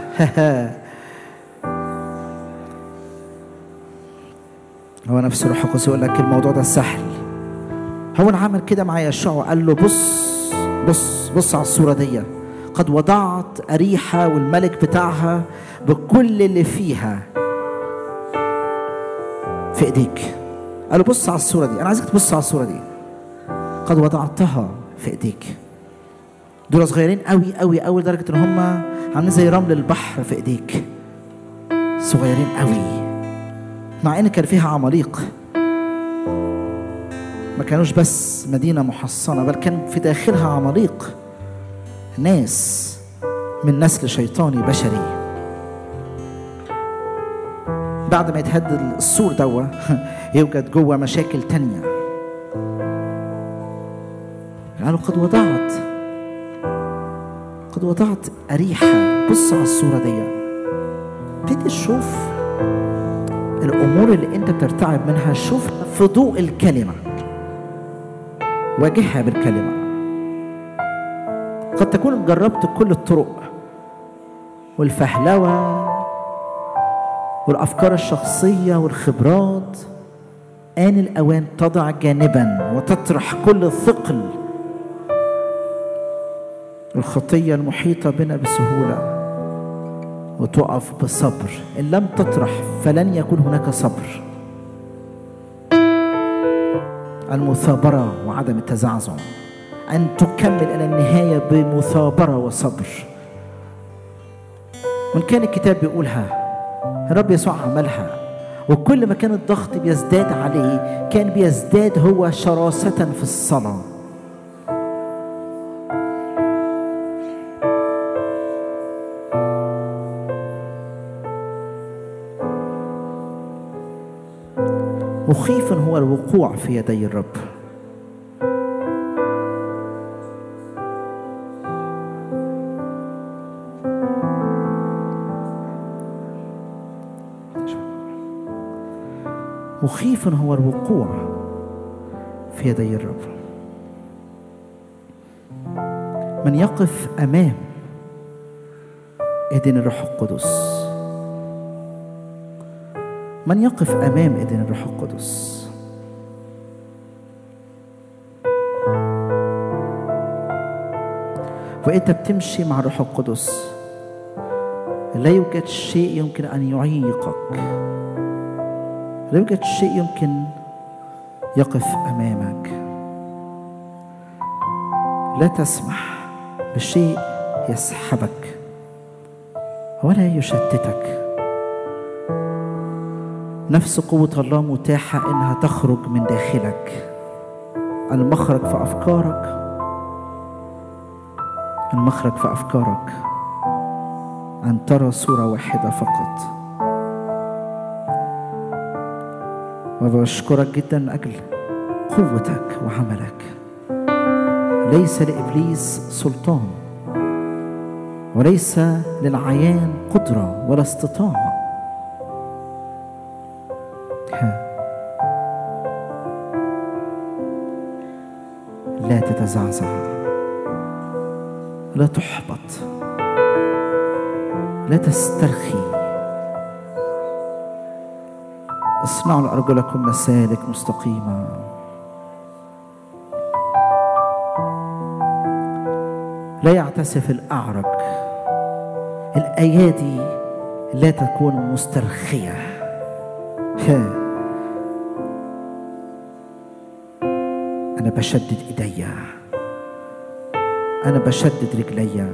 هو نفسه الروح القدس يقول لك الموضوع ده سهل. هو عمل كده مع يشوع وقال له بص بص بص على الصورة دي، قد وضعت أريحة والملك بتاعها بكل اللي فيها في ايديك. قال له بص على الصورة دي، أنا عايزك تبص على الصورة دي، قد وضعتها في ايديك. دول صغيرين قوي قوي قوي لدرجة ان هم عاملين زي رمل البحر في ايديك، صغيرين قوي، مع ان كان فيها عماليق. ما كانوش بس مدينة محصنة، بل كان في داخلها عماليق، ناس من نسل شيطاني بشري. بعد ما يتهد السور دوا يوجد جوه مشاكل تانية. قالوا قد وضعت أريحة. بص على الصورة دي، ابتدي تشوف الأمور اللي أنت بترتعب منها، شوف في ضوء الكلمة، واجهها بالكلمة. قد تكون جربت كل الطرق والفهلوة والأفكار الشخصية والخبرات. آن الأوان تضع جانبا وتطرح كل الثقل الخطية المحيطة بنا بسهولة وتقف بصبر. إن لم تطرح فلن يكون هناك صبر. المثابرة وعدم التزعزع، أن تكمل إلى النهاية بمثابرة وصبر. وإن كان الكتاب بيقولها الرب يسوع عملها، وكل ما كان الضغط بيزداد عليه كان بيزداد هو شراسة في الصلاة. مخيف هو الوقوع في يدي الرب. مخيف هو الوقوع في يدي الرب. من يقف أمام إيدين الروح القدس، من يقف أمام إيدين الروح القدس وإنت بتمشي مع الروح القدس لا يوجد شيء يمكن أن يعيقك، لا يوجد شيء يمكن يقف أمامك. لا تسمح بشيء يسحبك ولا يشتتك. نفس قوة الله متاحة إنها تخرج من داخلك. المخرج في أفكارك، المخرج في أفكارك أن ترى صورة واحدة فقط. وبشكرك جدا من أجل قوتك وعملك. ليس لإبليس سلطان وليس للعيان قدرة ولا استطاعة. لا تتزعزع، لا تحبط، لا تسترخي. اصنعوا لأرجلكم مسالك مستقيمة. لا يعتسف الأعرج، الأيادي لا تكون مسترخية. أنا بشدد إيديا، أنا بشدد رجليا.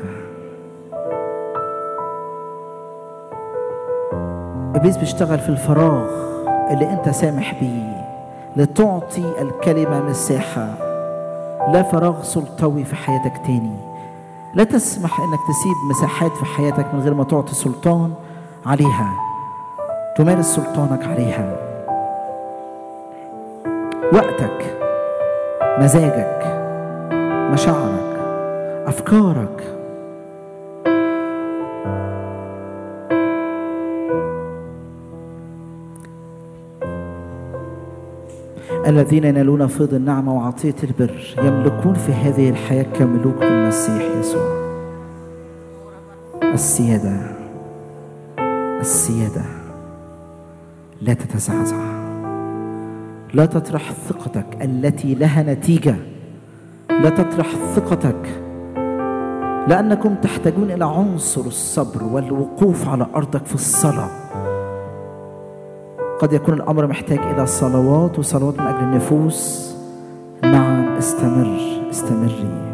إبليس بيشتغل في الفراغ اللي أنت سامح بيه لتعطي الكلمة مساحة. لا فراغ سلطوي في حياتك تاني. لا تسمح إنك تسيب مساحات في حياتك من غير ما تعطي سلطان عليها، تمارس سلطانك عليها. وقتك، مزاجك، مشاعرك، أفكارك. الذين ينالون فيض النعمة وعطية البر يملكون في هذه الحياة كملوك بالمسيح يسوع. السيادة، السيادة. لا تتزعزع، لا تطرح ثقتك التي لها نتيجة. لا تطرح ثقتك، لأنكم تحتاجون إلى عنصر الصبر والوقوف على أرضك في الصلاة. قد يكون الأمر محتاج إلى صلوات وصلوات من أجل النفوس. نعم، استمر، استمري.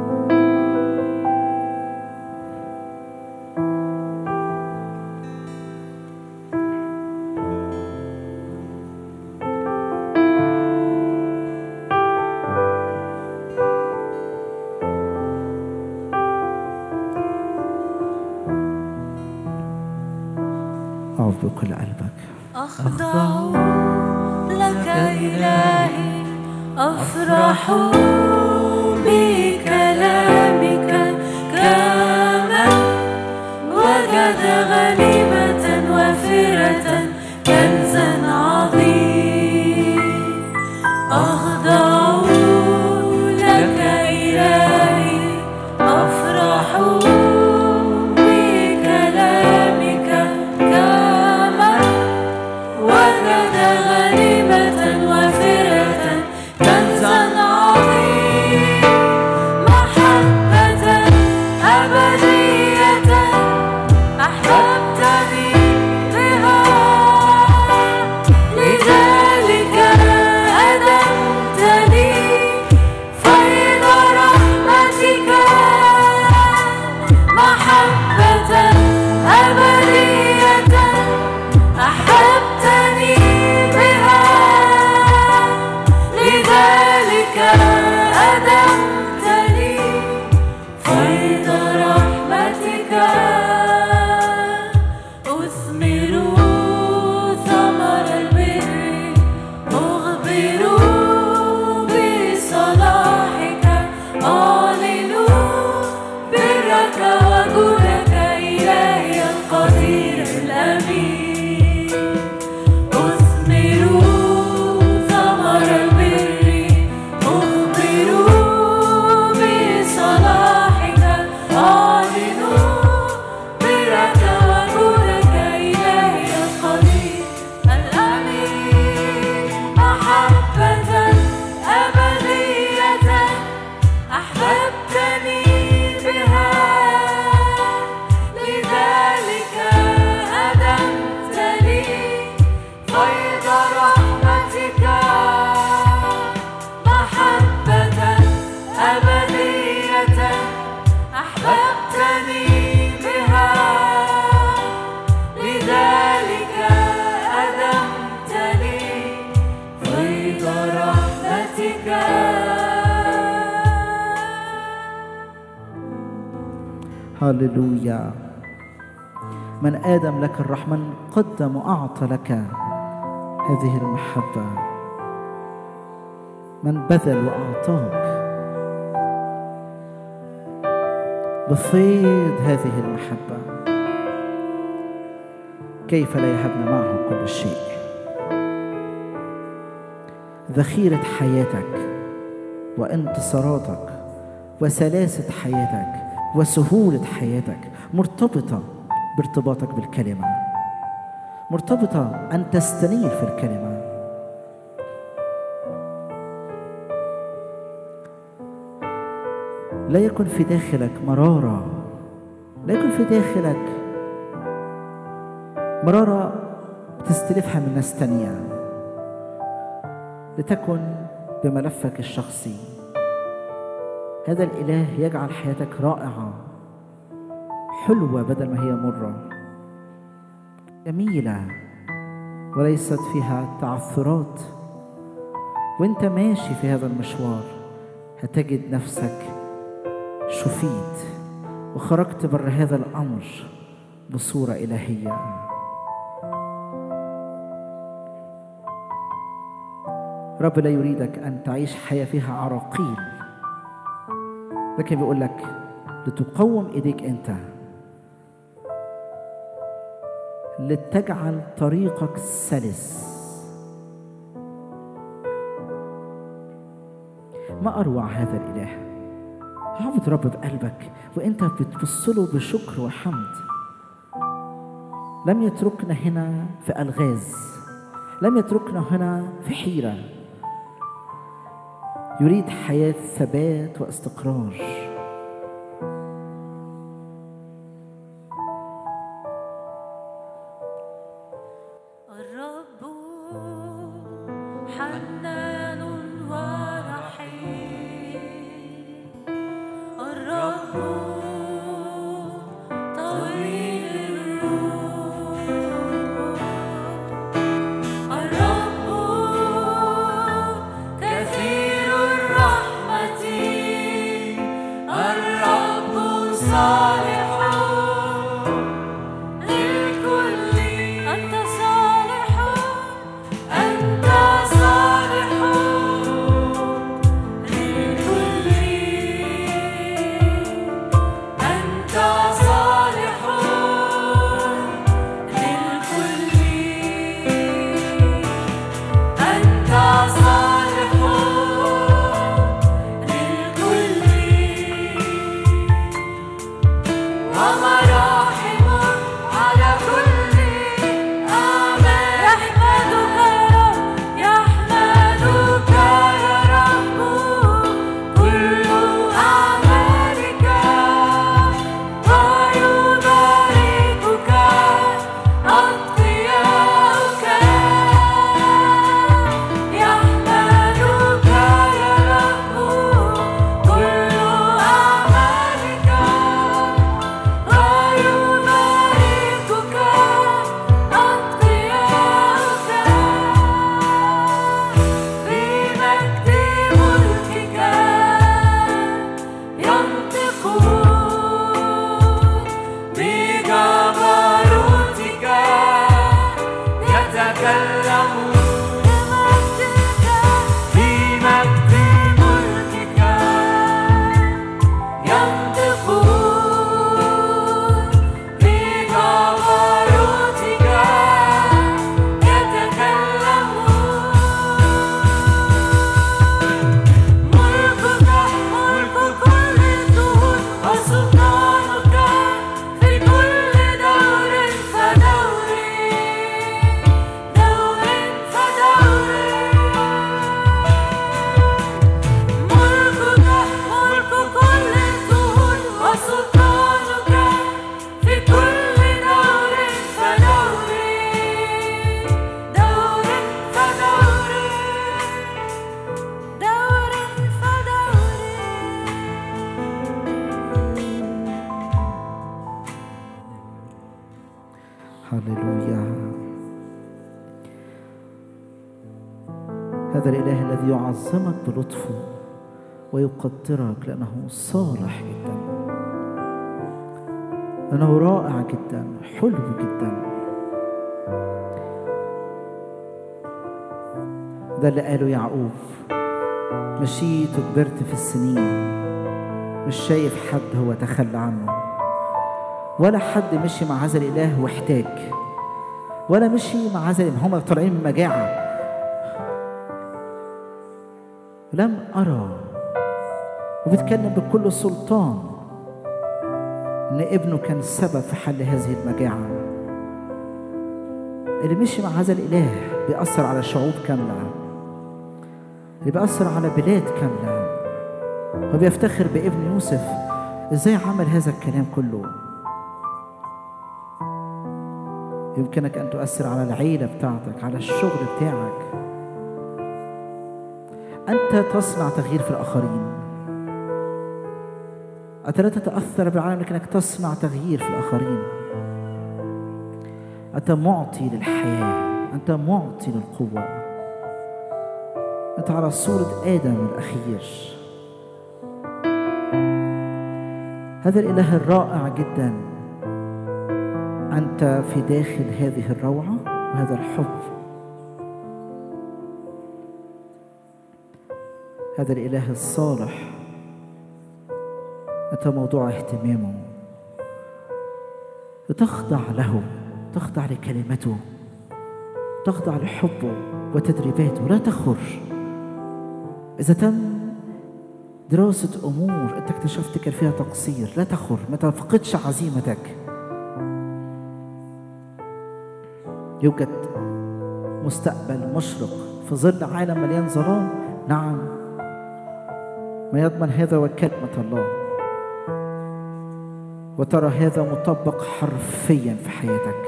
أعوذ بكل قلبك. أخضع لك إلهي، أفرح بكلامك كمن وجد غنيمة وافرة كنزا عظيم. أخضع لك إلهي، أفرح بكلامك أحببتني بها لذلك أدمتني فيض رحمتك. هللويا. من آدم لك الرحمن قدم وأعطى لك هذه المحبة، من بذل وأعطاك بفيض هذه المحبة، كيف لا يهبنا معه كل شيء؟ ذخيرة حياتك وانتصاراتك وسلاسة حياتك وسهولة حياتك مرتبطة بارتباطك بالكلمة، مرتبطة أن تستنير في الكلمة. لا يكن في داخلك مرارة، لا يكن في داخلك مرارة تستلفها من ناس تانية، لتكن بملفك الشخصي. هذا الإله يجعل حياتك رائعة حلوة بدل ما هي مرة، جميلة وليست فيها تعثرات. وانت ماشي في هذا المشوار هتجد نفسك شفيت وخرجت بر هذا الأمر بصورة إلهية. رب لا يريدك أن تعيش حياة فيها عراقيل، لكن بيقول لك لتقوم إيديك أنت، لتجعل طريقك سلس. ما أروع هذا الإله. اعبد رب بقلبك وانت بتبصله بشكر وحمد. لم يتركنا هنا في ألغاز، لم يتركنا هنا في حيرة. يريد حياة ثبات واستقرار. الرب حنان ورحيم، الرب طويل الروح، الرب كثير الرحمة، الرب صالح للكل. أنت صالح، أنت صالح للكل، أنت صالح للكل، أنت صالح للكل. هللويا. هذا الإله الذي يعظمك بلطفه ويقدرك لأنه صالح جدا، لأنه رائع جدا، حلو جدا. ده اللي قاله يعقوب: مشيت وكبرت في السنين، مش شايف حد هو تخلى عنه، ولا حد مشي مع هذا الإله واحتاج، ولا مشي مع هذا الإله هم طالعين من مجاعة. لم أرى، وبيتكلم بكل سلطان إن ابنه كان السبب في حل هذه المجاعة. اللي مشي مع هذا الإله بيأثر على شعوب كاملة، اللي بيأثر على بلاد كاملة، وبيفتخر بابن يوسف. إزاي عمل هذا الكلام كله؟ يمكنك أن تؤثر على العيلة بتاعتك، على الشغل بتاعك. أنت تصنع تغيير في الآخرين. أنت لا تتأثر بالعالم لكنك تصنع تغيير في الآخرين. أنت معطي للحياة، أنت معطي للقوة. أنت على صورة آدم الأخير. هذا الإله الرائع جدا. أنت في داخل هذه الروعة وهذا الحب. هذا الإله الصالح أنت موضوع اهتمامه، تخضع له، تخضع لكلمته، تخضع لحبه وتدريباته. لا تخر. إذا تم دراسة أمور أنت اكتشفت كان فيها تقصير، لا تخر، ما تفقدش عزيمتك. يوجد مستقبل مشرق في ظل عالم مليان ظلام. نعم، ما يضمن هذا وكلمة الله، وترى هذا مطبق حرفيا في حياتك.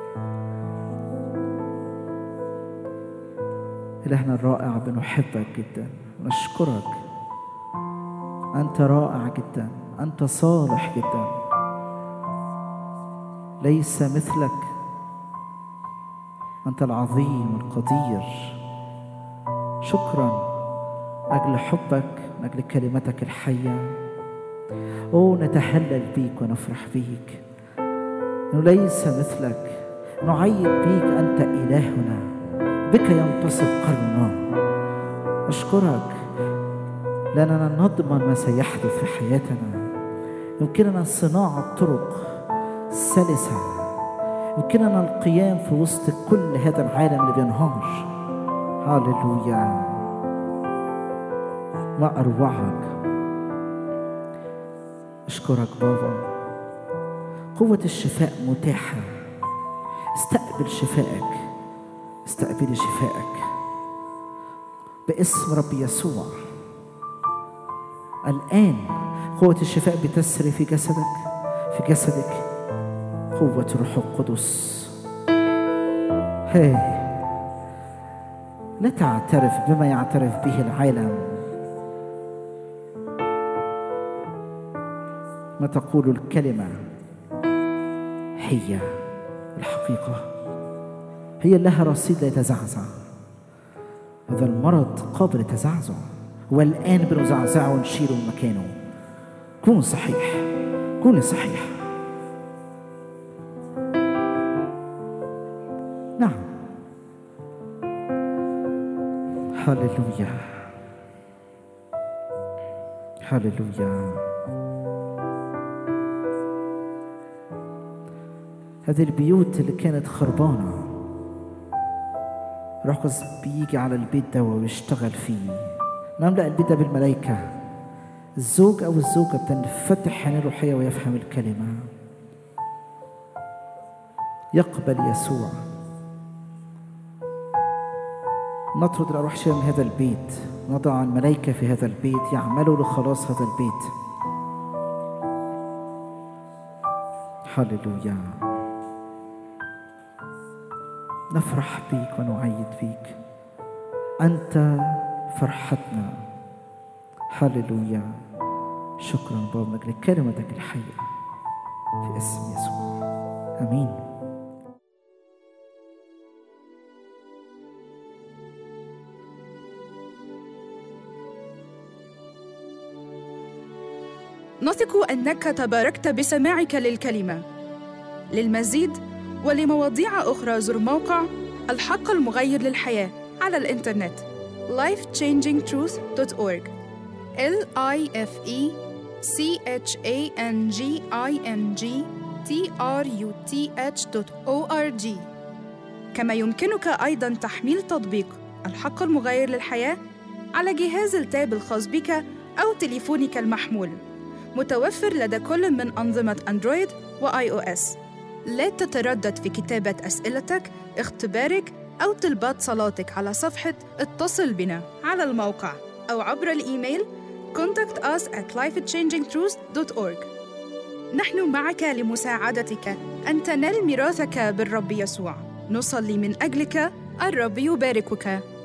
إلهنا الرائع، بنحبك جدا ونشكرك. أنت رائع جدا، أنت صالح جدا، ليس مثلك. أنت العظيم القدير. شكرا أجل حبك، من أجل كلمتك الحية. نتهلل بيك ونفرح بيك، إنه ليس مثلك. نعيد بيك، أنت إلهنا، بك ينتصب قرننا. أشكرك لأننا نضمن ما سيحدث في حياتنا. يمكننا صناعة طرق سلسة، يمكننا القيام في وسط كل هذا العالم اللي بينهار. هاليلويا. ما أروعك. أشكرك بابا. قوة الشفاء متاحة. استقبل شفائك، استقبل شفائك باسم رب يسوع. الآن قوة الشفاء بتسري في جسدك، في جسدك قوة الروح القدس. لا تعترف بما يعترف به العالم. ما تقول الكلمة هي الحقيقة، هي لها رصيد لا يتزعزع. هذا المرض قابل للتزعزع، والآن بنزعزعه ونشيله من مكانه. كون صحيح، كون صحيح. نعم. هاليلويا، هاليلويا. هذه البيوت اللي كانت خربانة، روح القدس بيجي على البيت ده ويشتغل فيه. نملأ البيت ده بالملائكة. الزوج أو الزوجة بتنفتح عينيه الروحية ويفهم الكلمة، يقبل يسوع. نطرد الأرواح الشريرة من هذا البيت، نضع الملائكة في هذا البيت يعملوا لخلاص هذا البيت. هاليلويا. نفرح بيك ونعيد بيك، أنت فرحتنا. هاليلويا. شكرا بابا من كلمتك الحية في اسم يسوع. آمين. نثق أنك تباركت بسماعك للكلمة. للمزيد ولمواضيع أخرى زر موقع الحق المغير للحياة على الإنترنت lifechangingtruth.org lifechangingtruth.org. كما يمكنك أيضاً تحميل تطبيق الحق المغير للحياة على جهاز التاب الخاص بك أو تليفونك المحمول، متوفر لدى كل من أنظمة أندرويد وآي أو إس. لا تتردد في كتابة أسئلتك، اختبارك أو طلبات صلاتك على صفحة اتصل بنا على الموقع أو عبر الإيميل contact us at lifechangingtruth.org. نحن معك لمساعدتك أن تنال ميراثك بالرب يسوع. نصلي من أجلك. الرب يباركك.